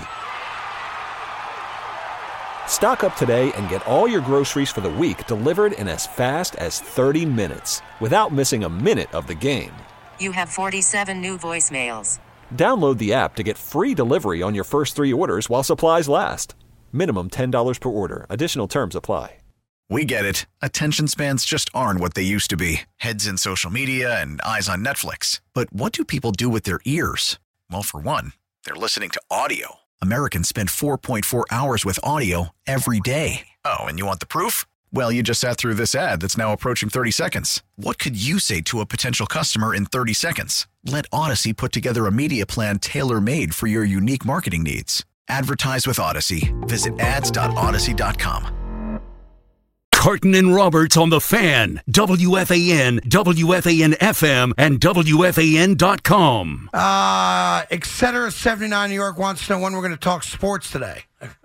Stock up today and get all your groceries for the week delivered in as fast as thirty minutes without missing a minute of the game. You have forty-seven new voicemails. Download the app to get free delivery on your first three orders while supplies last. Minimum ten dollars per order. Additional terms apply. We get it. Attention spans just aren't what they used to be. Heads in social media and eyes on Netflix. But what do people do with their ears? Well, for one, they're listening to audio. Americans spend four point four hours with audio every day. Oh, and you want the proof? Well, you just sat through this ad that's now approaching thirty seconds. What could you say to a potential customer in thirty seconds? Let Odyssey put together a media plan tailor-made for your unique marketing needs. Advertise with Odyssey. Visit ads dot odyssey dot com. Carton and Roberts on the Fan, W F A N, W F A N F M, and W F A N dot com. Uh, Etc. seventy-nine New York wants to know when we're going to talk sports today.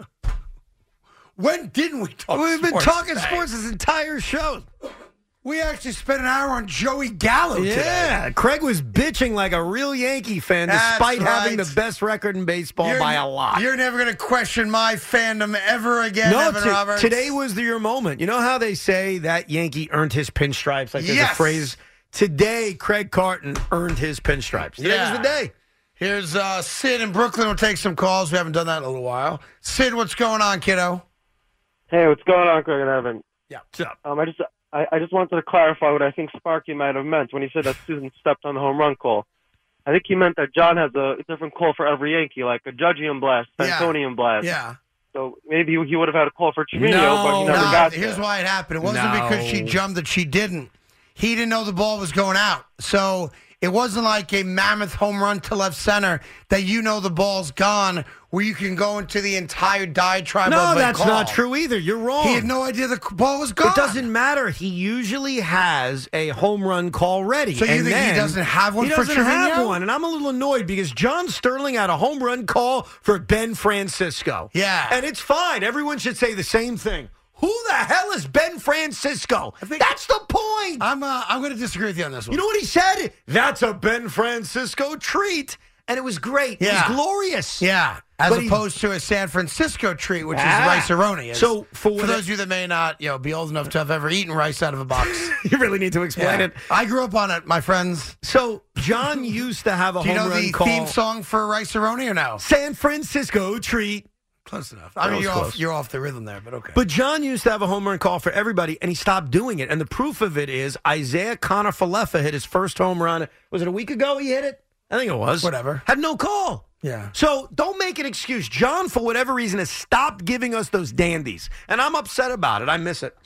When didn't we talk We've sports been talking today? sports this entire show. We actually spent an hour on Joey Gallo Yeah, today. Craig was bitching like a real Yankee fan That's despite having right. the best record in baseball You're- by a lot. You're never going to question my fandom ever again, No, Evan t- Roberts. today was the, your moment. You know how they say that Yankee earned his pinstripes? Like there's Yes. a phrase. Today, Craig Carton earned his pinstripes. Today Yeah. was the day. Here's uh, Sid in Brooklyn. We'll take some calls. We haven't done that in a little while. Sid, what's going on, kiddo? Hey, what's going on, Craig and Evan? Yeah. What's up? Um, I just I, I just wanted to clarify what I think Sparky might have meant when he said that Susan stepped on the home run call. I think he meant that John has a different call for every Yankee, like a Judgian blast, Yeah. Fantonian blast. Yeah. So maybe he would have had a call for Trevino, No, but he never No, got here's there. why it happened. It wasn't No. because she jumped that she didn't. He didn't know the ball was going out. So it wasn't like a mammoth home run to left center that you know the ball's gone where you can go into the entire diatribe No, of a that's call. not true either. You're wrong. He had no idea the ball was gone. It doesn't matter. He usually has a home run call ready. So you and think he then doesn't have one he for doesn't have Trevino? one, and I'm a little annoyed because John Sterling had a home run call for Ben Francisco. Yeah. And it's fine. Everyone should say the same thing. Who the hell is Ben Francisco? That's the point. I'm uh, I'm going to disagree with you on this one. You know what he said? That's a Ben Francisco treat. And it was great. Yeah. It was glorious. Yeah, as But he- opposed to a San Francisco treat, which Ah. is rice-a-roni. So, for for what those it- of you that may not, you know, be old enough to have ever eaten rice out of a box, You really need to explain Yeah. it. I grew up on it, my friends. So John used to have a Do you home know run the call. theme song for rice-a-roni or no? San Francisco treat. Close enough. That I mean, was you're close. off, you're off the rhythm there, but okay. But John used to have a home run call for everybody, and he stopped doing it. And the proof of it is Isaiah Conner-Falefa hit his first home run. Was it a week ago he hit it? I think it was. Whatever. Had no call. Yeah. So don't make an excuse. John, for whatever reason, has stopped giving us those dandies. And I'm upset about it. I miss it.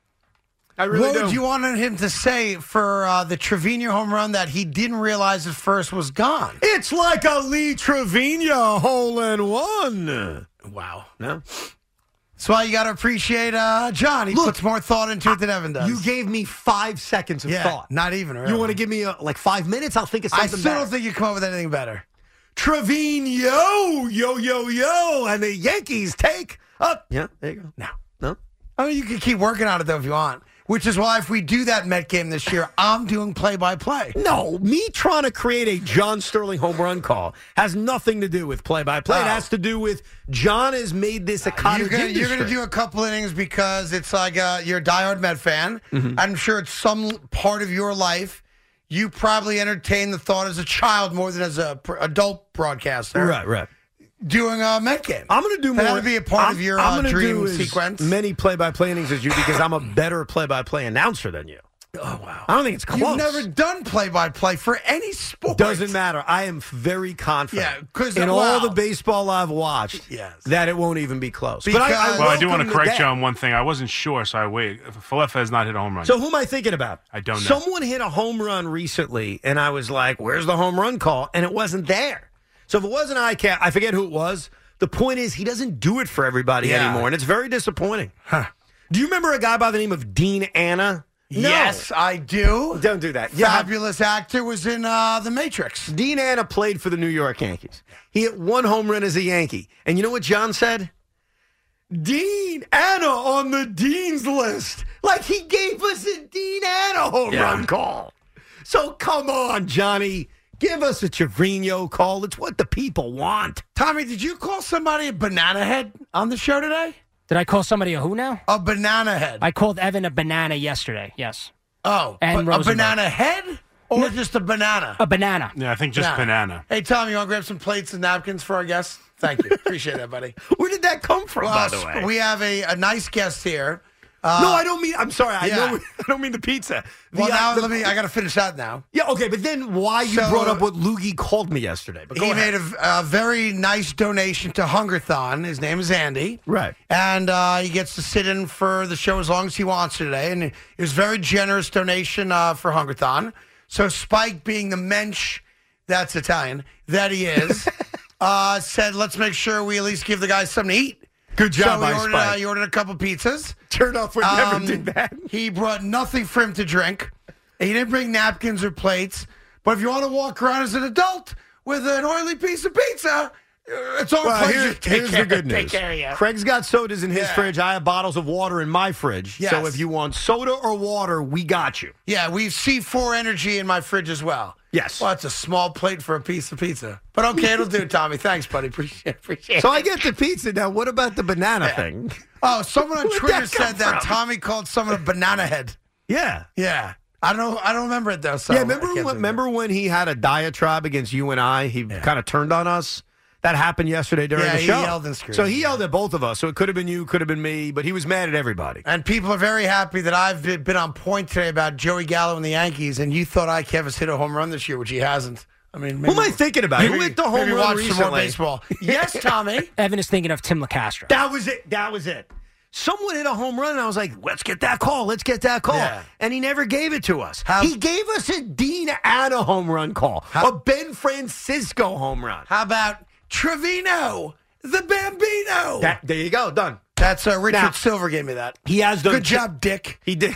I really what do. would you want him to say for uh, the Trevino home run that he didn't realize at first was gone? It's like a Lee Trevino hole in one. Wow. No? That's why you got to appreciate uh, John. He Look, puts more thought into it than Evan does. You gave me five seconds of yeah, thought. not even. Really. You want to give me uh like five minutes? I'll think of I something still better. don't think you come up with anything better. Trevino, yo, yo, yo, and the Yankees take up. Yeah, there you go. No. No? I mean, you can keep working on it, though, if you want. Which is why if we do that Met game this year, I'm doing play-by-play. No, me trying to create a John Sterling home run call has nothing to do with play-by-play. It Oh. has to do with John has made this a cottage You're gonna, industry. you're gonna do a couple innings because it's like uh, you're a diehard Met fan. Mm-hmm. I'm sure it's some part of your life you probably entertained the thought as a child more than as a pr- adult broadcaster. Right, right. Doing a Met game. I'm going to do That more. would be a part I'm, of your I'm uh, gonna dream do as sequence. many play-by-play innings as you because I'm a better play-by-play announcer than you. Oh, wow. I don't think it's close. You've never done play-by-play for any sport. Doesn't matter. I am very confident Yeah, 'cause, in wow. all the baseball I've watched Yes. that it won't even be close. Because- but I, I Well, I do want welcome to the correct day. you on one thing. I wasn't sure, so I waited. Falefa has not hit a home run. So who am I thinking about? I don't know. Someone hit a home run recently, and I was like, where's the home run call? And it wasn't there. So if it wasn't I can't, I forget who it was. The point is he doesn't do it for everybody Yeah. anymore, and it's very disappointing. Huh. Do you remember a guy by the name of Dean Anna? No. Yes, I do. Don't do that. Yeah, Fabulous actor was in uh, The Matrix. Dean Anna played for the New York Yankees. He hit one home run as a Yankee. And you know what John said? Dean Anna on the Dean's list. Like he gave us a Dean Anna home Yeah. run call. So come on, Johnny. Give us a Trevino call. It's what the people want. Tommy, did you call somebody a banana head on the show today? Did I call somebody a who now? A banana head. I called Evan a banana yesterday, yes. oh, and but a Rosenberg. banana head or just a banana? A banana. yeah, I think just banana. Hey, Tom, you want to grab some plates and napkins for our guests? Thank you. Appreciate that, buddy. Where did that come from, Well, by the way? we have a, a nice guest here. Uh, no, I don't mean. I'm sorry. I yeah. know. I don't mean the pizza. The, Well, now uh, the- let me. I got to finish that now. Yeah. Okay. But then why you So- brought up what Loogie called me yesterday? But go He ahead. made a, a very nice donation to Hungerthon. His name is Andy. Right. And uh, he gets to sit in for the show as long as he wants to today. And it was a very generous donation uh, for Hungerthon. So Spike, being the mensch, that's Italian, that he is, uh, said, let's make sure we at least give the guy something to eat. Good job, so he Ice ordered, uh, Spike. he ordered a couple pizzas. Turn off would never Um, do that. He brought nothing for him to drink. He didn't bring napkins or plates. But if you want to walk around as an adult with an oily piece of pizza, it's our Well, pleasure. here- to take here's care, the good take news. care of you. Craig's got sodas in his Yeah. fridge. I have bottles of water in my fridge. Yes. So if you want soda or water, we got you. Yeah, we have C four Energy in my fridge as well. Yes. Well, it's a small plate for a piece of pizza. But okay, it'll do, Tommy. Thanks, buddy. Appreciate, appreciate So it. I get the pizza. Now, what about the banana thing? Oh, someone on Where'd Twitter that come said that from? Tommy called someone a banana head. Yeah. Yeah. I don't know. I don't remember it, though. So yeah, I remember can't when, say remember when he had a diatribe against you and I? He kind of turned on us. That happened yesterday during Yeah, the he show. yelled and screamed. So he yelled at both of us. So it could have been you, could have been me, but he was mad at everybody. And people are very happy that I've been been on point today about Joey Gallo and the Yankees, and you thought Ike Evans hit a home run this year, which he hasn't. I mean, maybe, Who am I thinking about? Maybe, Who hit the home maybe run watch recently? some more baseball. Yes, Tommy. Evan is thinking of Tim LaCastro. That was it. That was it. Someone hit a home run, and I was like, let's get that call. Let's get that call. Yeah. And he never gave it to us. How- he gave us a Dean Anna home run call, How- a Ben Francisco home run. How about Trevino, the Bambino? That, there you go. Done. That's uh, Richard Now- Silver gave me that. He has done. Good job, Dick. He did.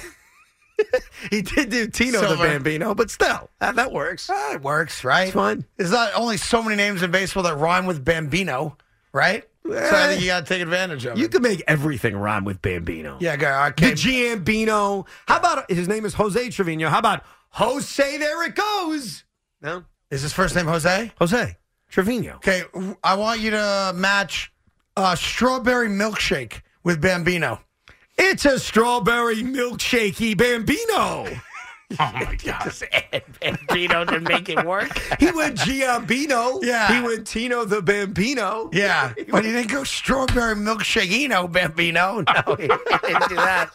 he did do Tino Silver. the Bambino, but still, that, that works. Ah, it works, right? It's fine. There's not only so many names in baseball that rhyme with Bambino, right? So I think you got to take advantage of You it. can make everything rhyme with Bambino. Yeah, go. The Okay. Giambino. How about his name is Jose Trevino? How about Jose? There it goes. No, Is his first name Jose? Jose Trevino. Okay, I want you to match uh, strawberry milkshake with Bambino. It's a strawberry milkshakey Bambino. Oh my God! Just add Bambino to make it work. He went Giambino. Yeah. He went Tino the Bambino. Yeah, but he didn't go strawberry milkshake-ino Bambino. No, he didn't do that.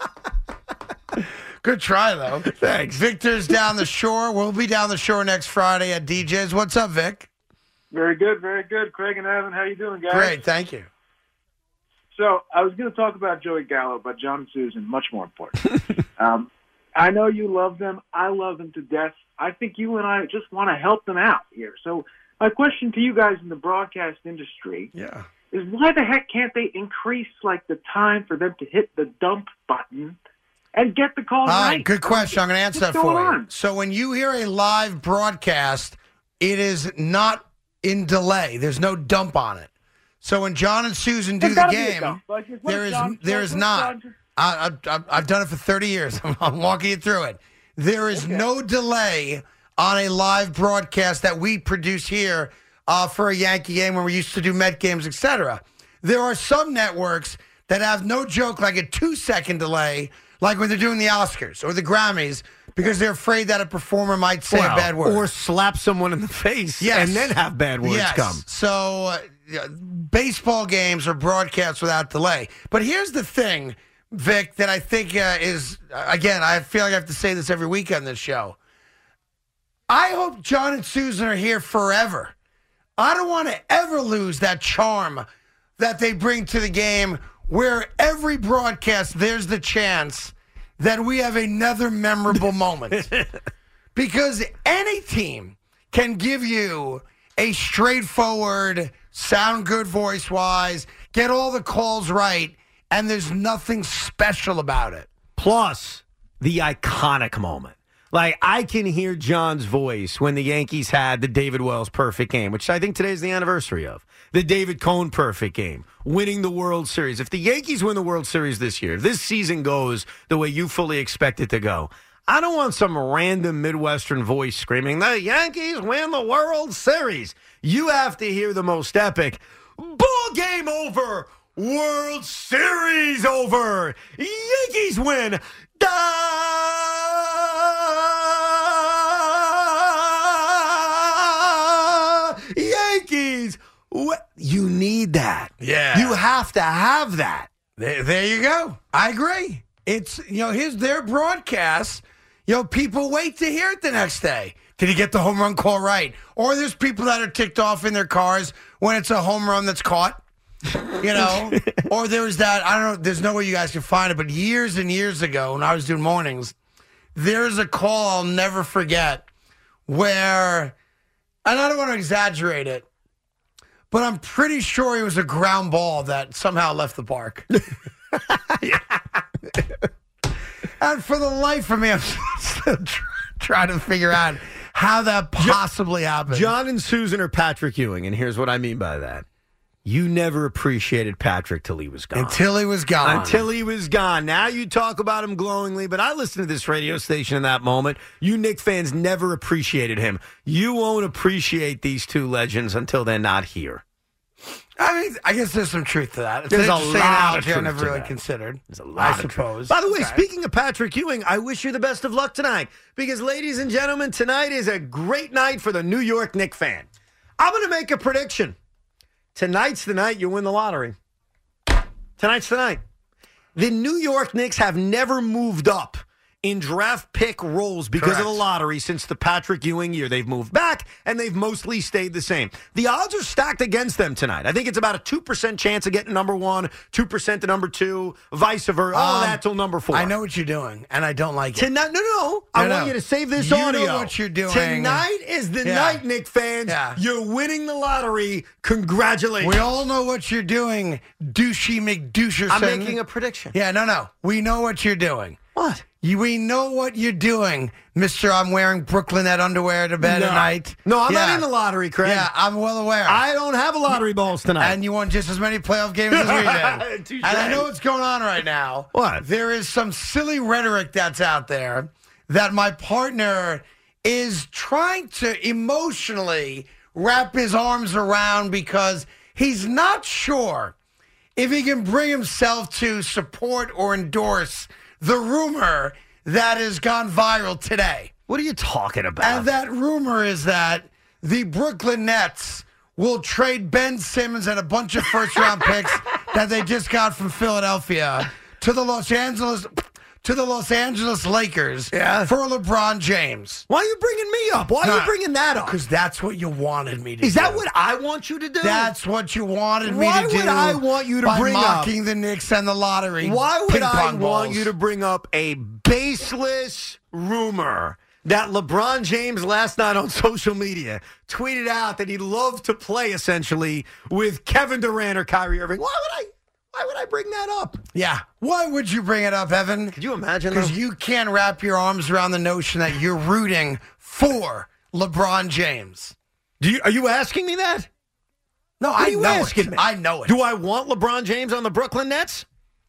Good try, though. Thanks. Victor's down the shore. We'll be down the shore next Friday at D J's. What's up, Vic? Very good, very good. Craig and Evan, how you doing, guys? Great, thank you. So I was going to talk about Joey Gallo, but John and Susan, much more important. um, I know you love them. I love them to death. I think you and I just want to help them out here. So my question to you guys in the broadcast industry Yeah. is why the heck can't they increase like the time for them to hit the dump button and get the call All right? right, good question. I'm going to answer What's that for going you. on? So when you hear a live broadcast, it is not in delay. The's no dump on it. So when John and Susan do There's the gotta be a game, dump. Like, what there if is John- there like, is what if not. John just- I, I, I've- I've done it for thirty years. I'm, I'm walking you through it. There is no delay on a live broadcast that we produce here uh, for a Yankee game when we used to do Met games, et cetera. There are some networks that have no joke like a two-second delay, like when they're doing the Oscars or the Grammys, because they're afraid that a performer might say Well, a bad word. or slap someone in the face Yes. and then have bad words Yes. come. So uh, yeah, baseball games are broadcast without delay. But here's the thing, Vic, that I think uh, is, uh, again, I feel like I have to say this every week on this show. I hope John and Susan are here forever. I don't want to ever lose that charm that they bring to the game where every broadcast there's the chance that we have another memorable moment. Because any team can give you a straightforward, sound good voice-wise, get all the calls right, and there's nothing special about it. Plus, the iconic moment. Like, I can hear John's voice when the Yankees had the David Wells perfect game, which I think today's the anniversary of. The David Cohn perfect game, winning the World Series. If the Yankees win the World Series this year, if this season goes the way you fully expect it to go, I don't want some random Midwestern voice screaming, the Yankees win the World Series. You have to hear the most epic, ball game over, World Series over, Yankees win, da Yankees. What? You need that. Yeah. You have to have that. There, there you go. I agree. It's, you know, here's their broadcast. You know, people wait to hear it the next day. Did he get the home run call right? Or there's people that are ticked off in their cars when it's a home run that's caught. You know? Or there was that, I don't know, there's no way you guys can find it, but years and years ago when I was doing mornings, there's a call I'll never forget where, and I don't want to exaggerate it, but I'm pretty sure it was a ground ball that somehow left the park. And for the life of me, I'm still trying to figure out how that possibly happened. John and Susan are Patrick Ewing, and here's what I mean by that. You never appreciated Patrick till he was gone. Until he was gone. Until he was gone. Now you talk about him glowingly, but I listened to this radio station in that moment. You Knick fans never appreciated him. You won't appreciate these two legends until they're not here. I mean, I guess there's some truth to that. It's There's an a interesting lot of analogy I truth never to really that. considered. There's a lot I of suppose. By the way, Okay. speaking of Patrick Ewing, I wish you the best of luck tonight because, ladies and gentlemen, tonight is a great night for the New York Knicks fan. I'm going to make a prediction. Tonight's the night you win the lottery. Tonight's the night. The New York Knicks have never moved up in draft pick roles because Correct. of the lottery since the Patrick Ewing year. They've moved back, and they've mostly stayed the same. The odds are stacked against them tonight. I think it's about a two percent chance of getting number one, two percent to number two, vice versa. All Um, of that till number four. I know what you're doing, and I don't like it. Tonight, no, no, I No, want no. you to save this You audio. know what you're doing. Tonight is the Yeah. night, Knick fans. Yeah. You're winning the lottery. Congratulations. We all know what you're doing, douchey McDoucherson. I'm making a prediction. Yeah, no, no. We know what you're doing. What? You, we know what you're doing, Mister I'm wearing Brooklyn net underwear to bed No. at night. No, I'm Yeah. not in the lottery, Craig. Yeah, I'm well aware. I don't have a lottery balls tonight. And you won just as many playoff games as we did. Touche. And I know what's going on right now. What? There is some silly rhetoric that's out there that my partner is trying to emotionally wrap his arms around because he's not sure if he can bring himself to support or endorse the rumor that has gone viral today. What are you talking about? And that rumor is that the Brooklyn Nets will trade Ben Simmons and a bunch of first-round picks that they just got from Philadelphia to the Los Angeles to the Los Angeles Lakers Yeah. for LeBron James. Why are you bringing me up? Why are you bringing that up? Because that's what you wanted me to Is do. that what I want you to do? That's what you wanted me Why to do. would I want you to by bring up- mocking the Knicks and the lottery? Why would ping I pong want balls. you to bring up a baseless rumor that LeBron James last night on social media tweeted out that he'd love to play essentially with Kevin Durant or Kyrie Irving? Why would I? Why would I bring that up? Yeah. Why would you bring it up, Evan? Could you imagine? Because though? you can't wrap your arms around the notion that you're rooting for LeBron James. Do you, are you asking me that? No, What I are you know asking it. me? I know it. Do I want LeBron James on the Brooklyn Nets?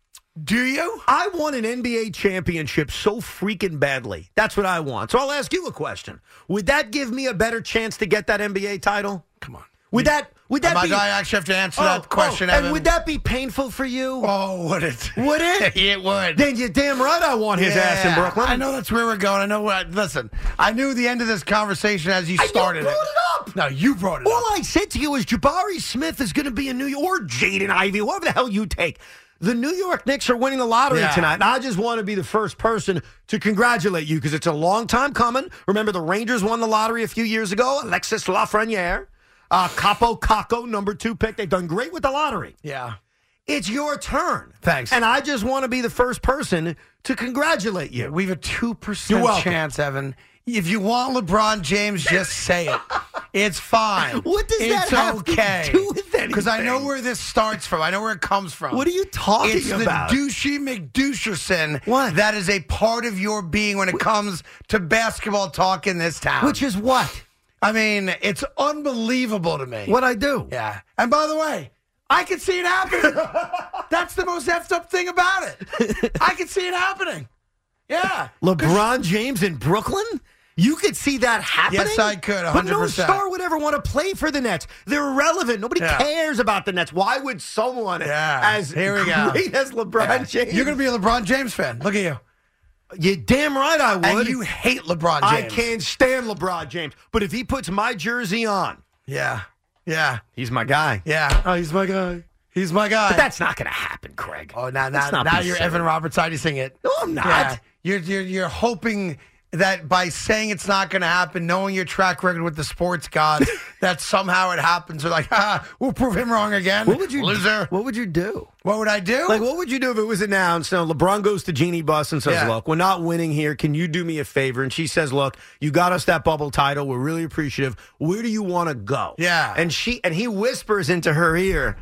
Do you? I want an N B A championship so freaking badly. That's what I want. So I'll ask you a question. Would that give me a better chance to get that N B A title? Come on. Would that would that Am I- be do I actually have to answer Oh, that question, oh, Evan? and would that be painful for you? Oh, would it? Would it? It would. Then you're damn right I want his ass in Yeah, Brooklyn. I know that's where we're going. I know what. Listen, I knew the end of this conversation as you I- started you brought it up. No, you brought it All up. I said to you is Jabari Smith is going to be in New York, or Jaden Ivey, whoever the hell you take. The New York Knicks are winning the lottery Yeah. tonight, and I just want to be the first person to congratulate you because it's a long time coming. Remember, the Rangers won the lottery a few years ago. Alexis Lafreniere, uh, Capo Caco, number two pick. They've done great with the lottery. Yeah. It's your turn. Thanks. And I just want to be the first person to congratulate you. We have a two You're percent welcome. chance, Evan. If you want LeBron James, just say it. It's fine. What does it's that have to okay. do with anything? Because I know where this starts from. I know where it comes from. What are you talking it's about? the douchey McDoucherson What? that is a part of your being when it comes to basketball talk in this town. Which is what? I mean, it's unbelievable to me. What I do? Yeah. And by the way, I can see it happening. That's the most effed up thing about it. I can see it happening. Yeah. LeBron James in Brooklyn? You could see that happening? Yes, I could, one But hundred no percent. star would ever want to play for the Nets. They're irrelevant. Nobody Yeah. cares about the Nets. Why would someone Yeah. as Here we go. great as LeBron Yeah. James? You're going to be a LeBron James fan. Look at you. You're damn right I would. And you hate LeBron James. I can't stand LeBron James. But if he puts my jersey on, Yeah. Yeah. he's my guy. Yeah. Oh, he's my guy. He's my guy. But that's not going to happen, Craig. Oh, now, now, Let's not now be you're silly. Evan Roberts. How do you sing it? No, I'm not. Yeah. You're, you're, you're hoping that by saying it's not going to happen, knowing your track record with the sports gods, that somehow it happens. They're like, ah, we'll prove him wrong again. What would you loser? What would you do? What would I do? Like, what would you do if it was announced? You know, LeBron goes to Jeannie Buss and says, Yeah. look, we're not winning here. Can you do me a favor? And she says, look, you got us that bubble title. We're really appreciative. Where do you want to go? Yeah. And she and he whispers into her ear,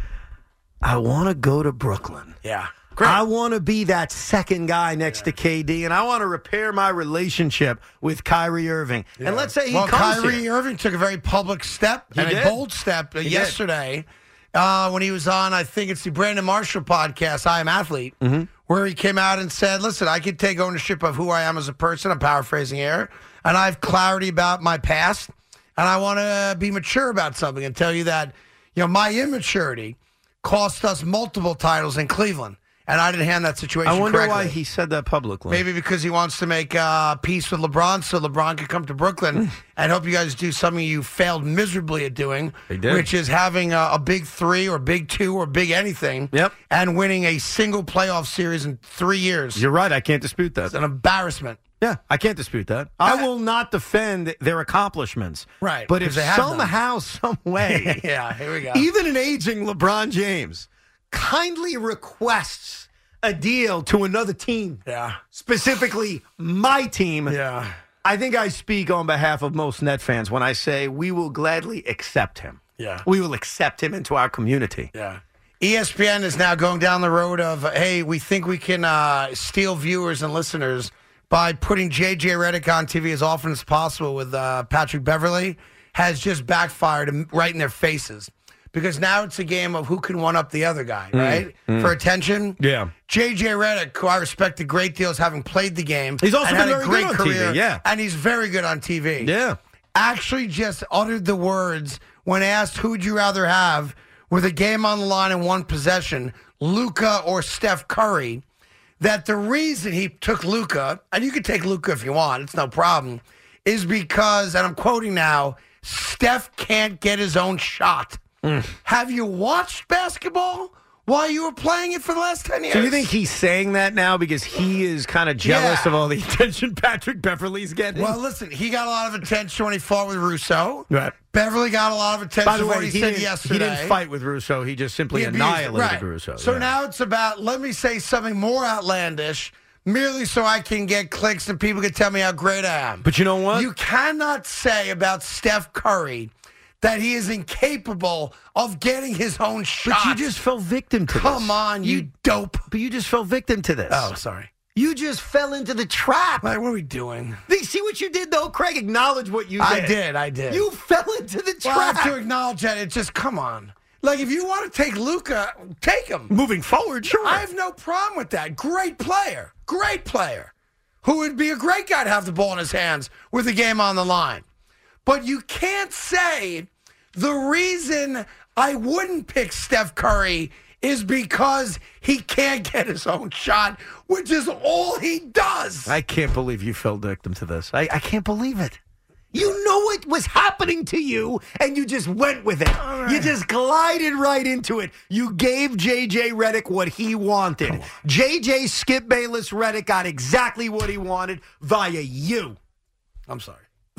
I want to go to Brooklyn. Yeah. I want to be that second guy next yeah. to K D, and I want to repair my relationship with Kyrie Irving. Yeah. And let's say he well, comes Kyrie here. Irving took a very public step He and did. a bold step uh, He yesterday uh, when he was on, I think it's the Brandon Marshall podcast, I Am Athlete, mm-hmm. where he came out and said, listen, I can take ownership of who I am as a person. I'm paraphrasing here. And I have clarity about my past, and I want to be mature about something and tell you that, you know, my immaturity cost us multiple titles in Cleveland. And I didn't hand that situation I wonder correctly. why he said that publicly. Maybe because he wants to make uh, peace with LeBron so LeBron can come to Brooklyn and hope you guys do something you failed miserably at doing, They did. which is having a, a big three or big two or big anything Yep. and winning a single playoff series in three years. You're right. I can't dispute that. It's an embarrassment. Yeah, I can't dispute that. I will not defend their accomplishments. Right, But if 'cause they have them. somehow, some way, yeah, here we go. even an aging LeBron James kindly requests a deal to another team, yeah, specifically my team, yeah, I think I speak on behalf of most Net fans when I say we will gladly accept him. Yeah. We will accept him into our community. Yeah. E S P N is now going down the road of, hey, we think we can uh, steal viewers and listeners by putting J J Redick on T V as often as possible with uh, Patrick Beverley, has just backfired right in their faces. Because now it's a game of who can one-up the other guy, right? Mm, mm. For attention. Yeah. J J Redick, who I respect a great deal as having played the game. He's also and been had very a great good on T V, career. yeah. And he's very good on T V. Yeah. Actually just uttered the words when asked who would you rather have with a game on the line in one possession, Luka or Steph Curry, that the reason he took Luka, and you can take Luka if you want, it's no problem, is because, and I'm quoting now, Steph can't get his own shot. Mm. Have you watched basketball while you were playing it for the last ten years? So you think he's saying that now because he is kind of jealous Yeah. of all the attention Patrick Beverley's getting? Well, listen, he got a lot of attention when he fought with Russo. Right. Beverly got a lot of attention By the for way, what he, he, said didn't, yesterday. he didn't fight with Russo. He just simply He abused it. annihilated Right. Russo. So yeah. now it's about, let me say something more outlandish, merely so I can get clicks and people can tell me how great I am. But you know what? You cannot say about Steph Curry that he is incapable of getting his own shot. But you just fell victim to this. Come on, you, dope. But you just fell victim to this. Oh, sorry. You just fell into the trap. Like, what are we doing? See what you did, though, Craig? Acknowledge what you did. I did, I did. You fell into the trap. Well, I have to acknowledge that. It's just, come on. Like, if you want to take Luka, take him. Moving forward, sure. I have no problem with that. Great player. Great player. Who would be a great guy to have the ball in his hands with the game on the line. But you can't say the reason I wouldn't pick Steph Curry is because he can't get his own shot, which is all he does. I can't believe you fell victim to this. I, I can't believe it. You know what was happening to you, and you just went with it. Right. You just glided right into it. You gave J J Redick what he wanted. J J Skip Bayless Redick got exactly what he wanted via you. I'm sorry.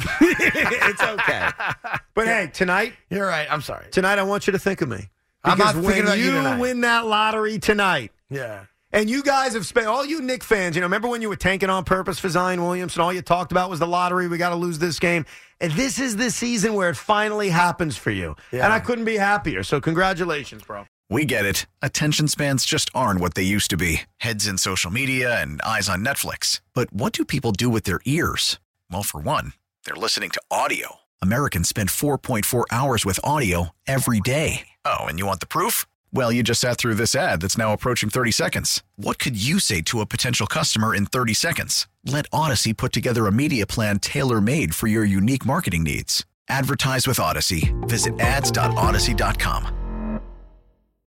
It's okay. But hey, tonight, You're right. I'm sorry. tonight I want you to think of me. I'm Because not when thinking about you you tonight. win that lottery tonight, Yeah. and you guys have spent, all you Knicks fans, you know, remember when you were tanking on purpose for Zion Williamson? All you talked about was the lottery. We got to lose this game. And this is the season where it finally happens for you. Yeah. And I couldn't be happier. So congratulations, bro. We get it. Attention spans just aren't what they used to be. Heads in social media and eyes on Netflix. But what do people do with their ears? Well, for one, they're listening to audio. Americans spend four point four hours with audio every day. Oh, and you want the proof? Well, you just sat through this ad that's now approaching thirty seconds. What could you say to a potential customer in thirty seconds? Let Odyssey put together a media plan tailor-made for your unique marketing needs. Advertise with Odyssey. Visit ads dot odyssey dot com.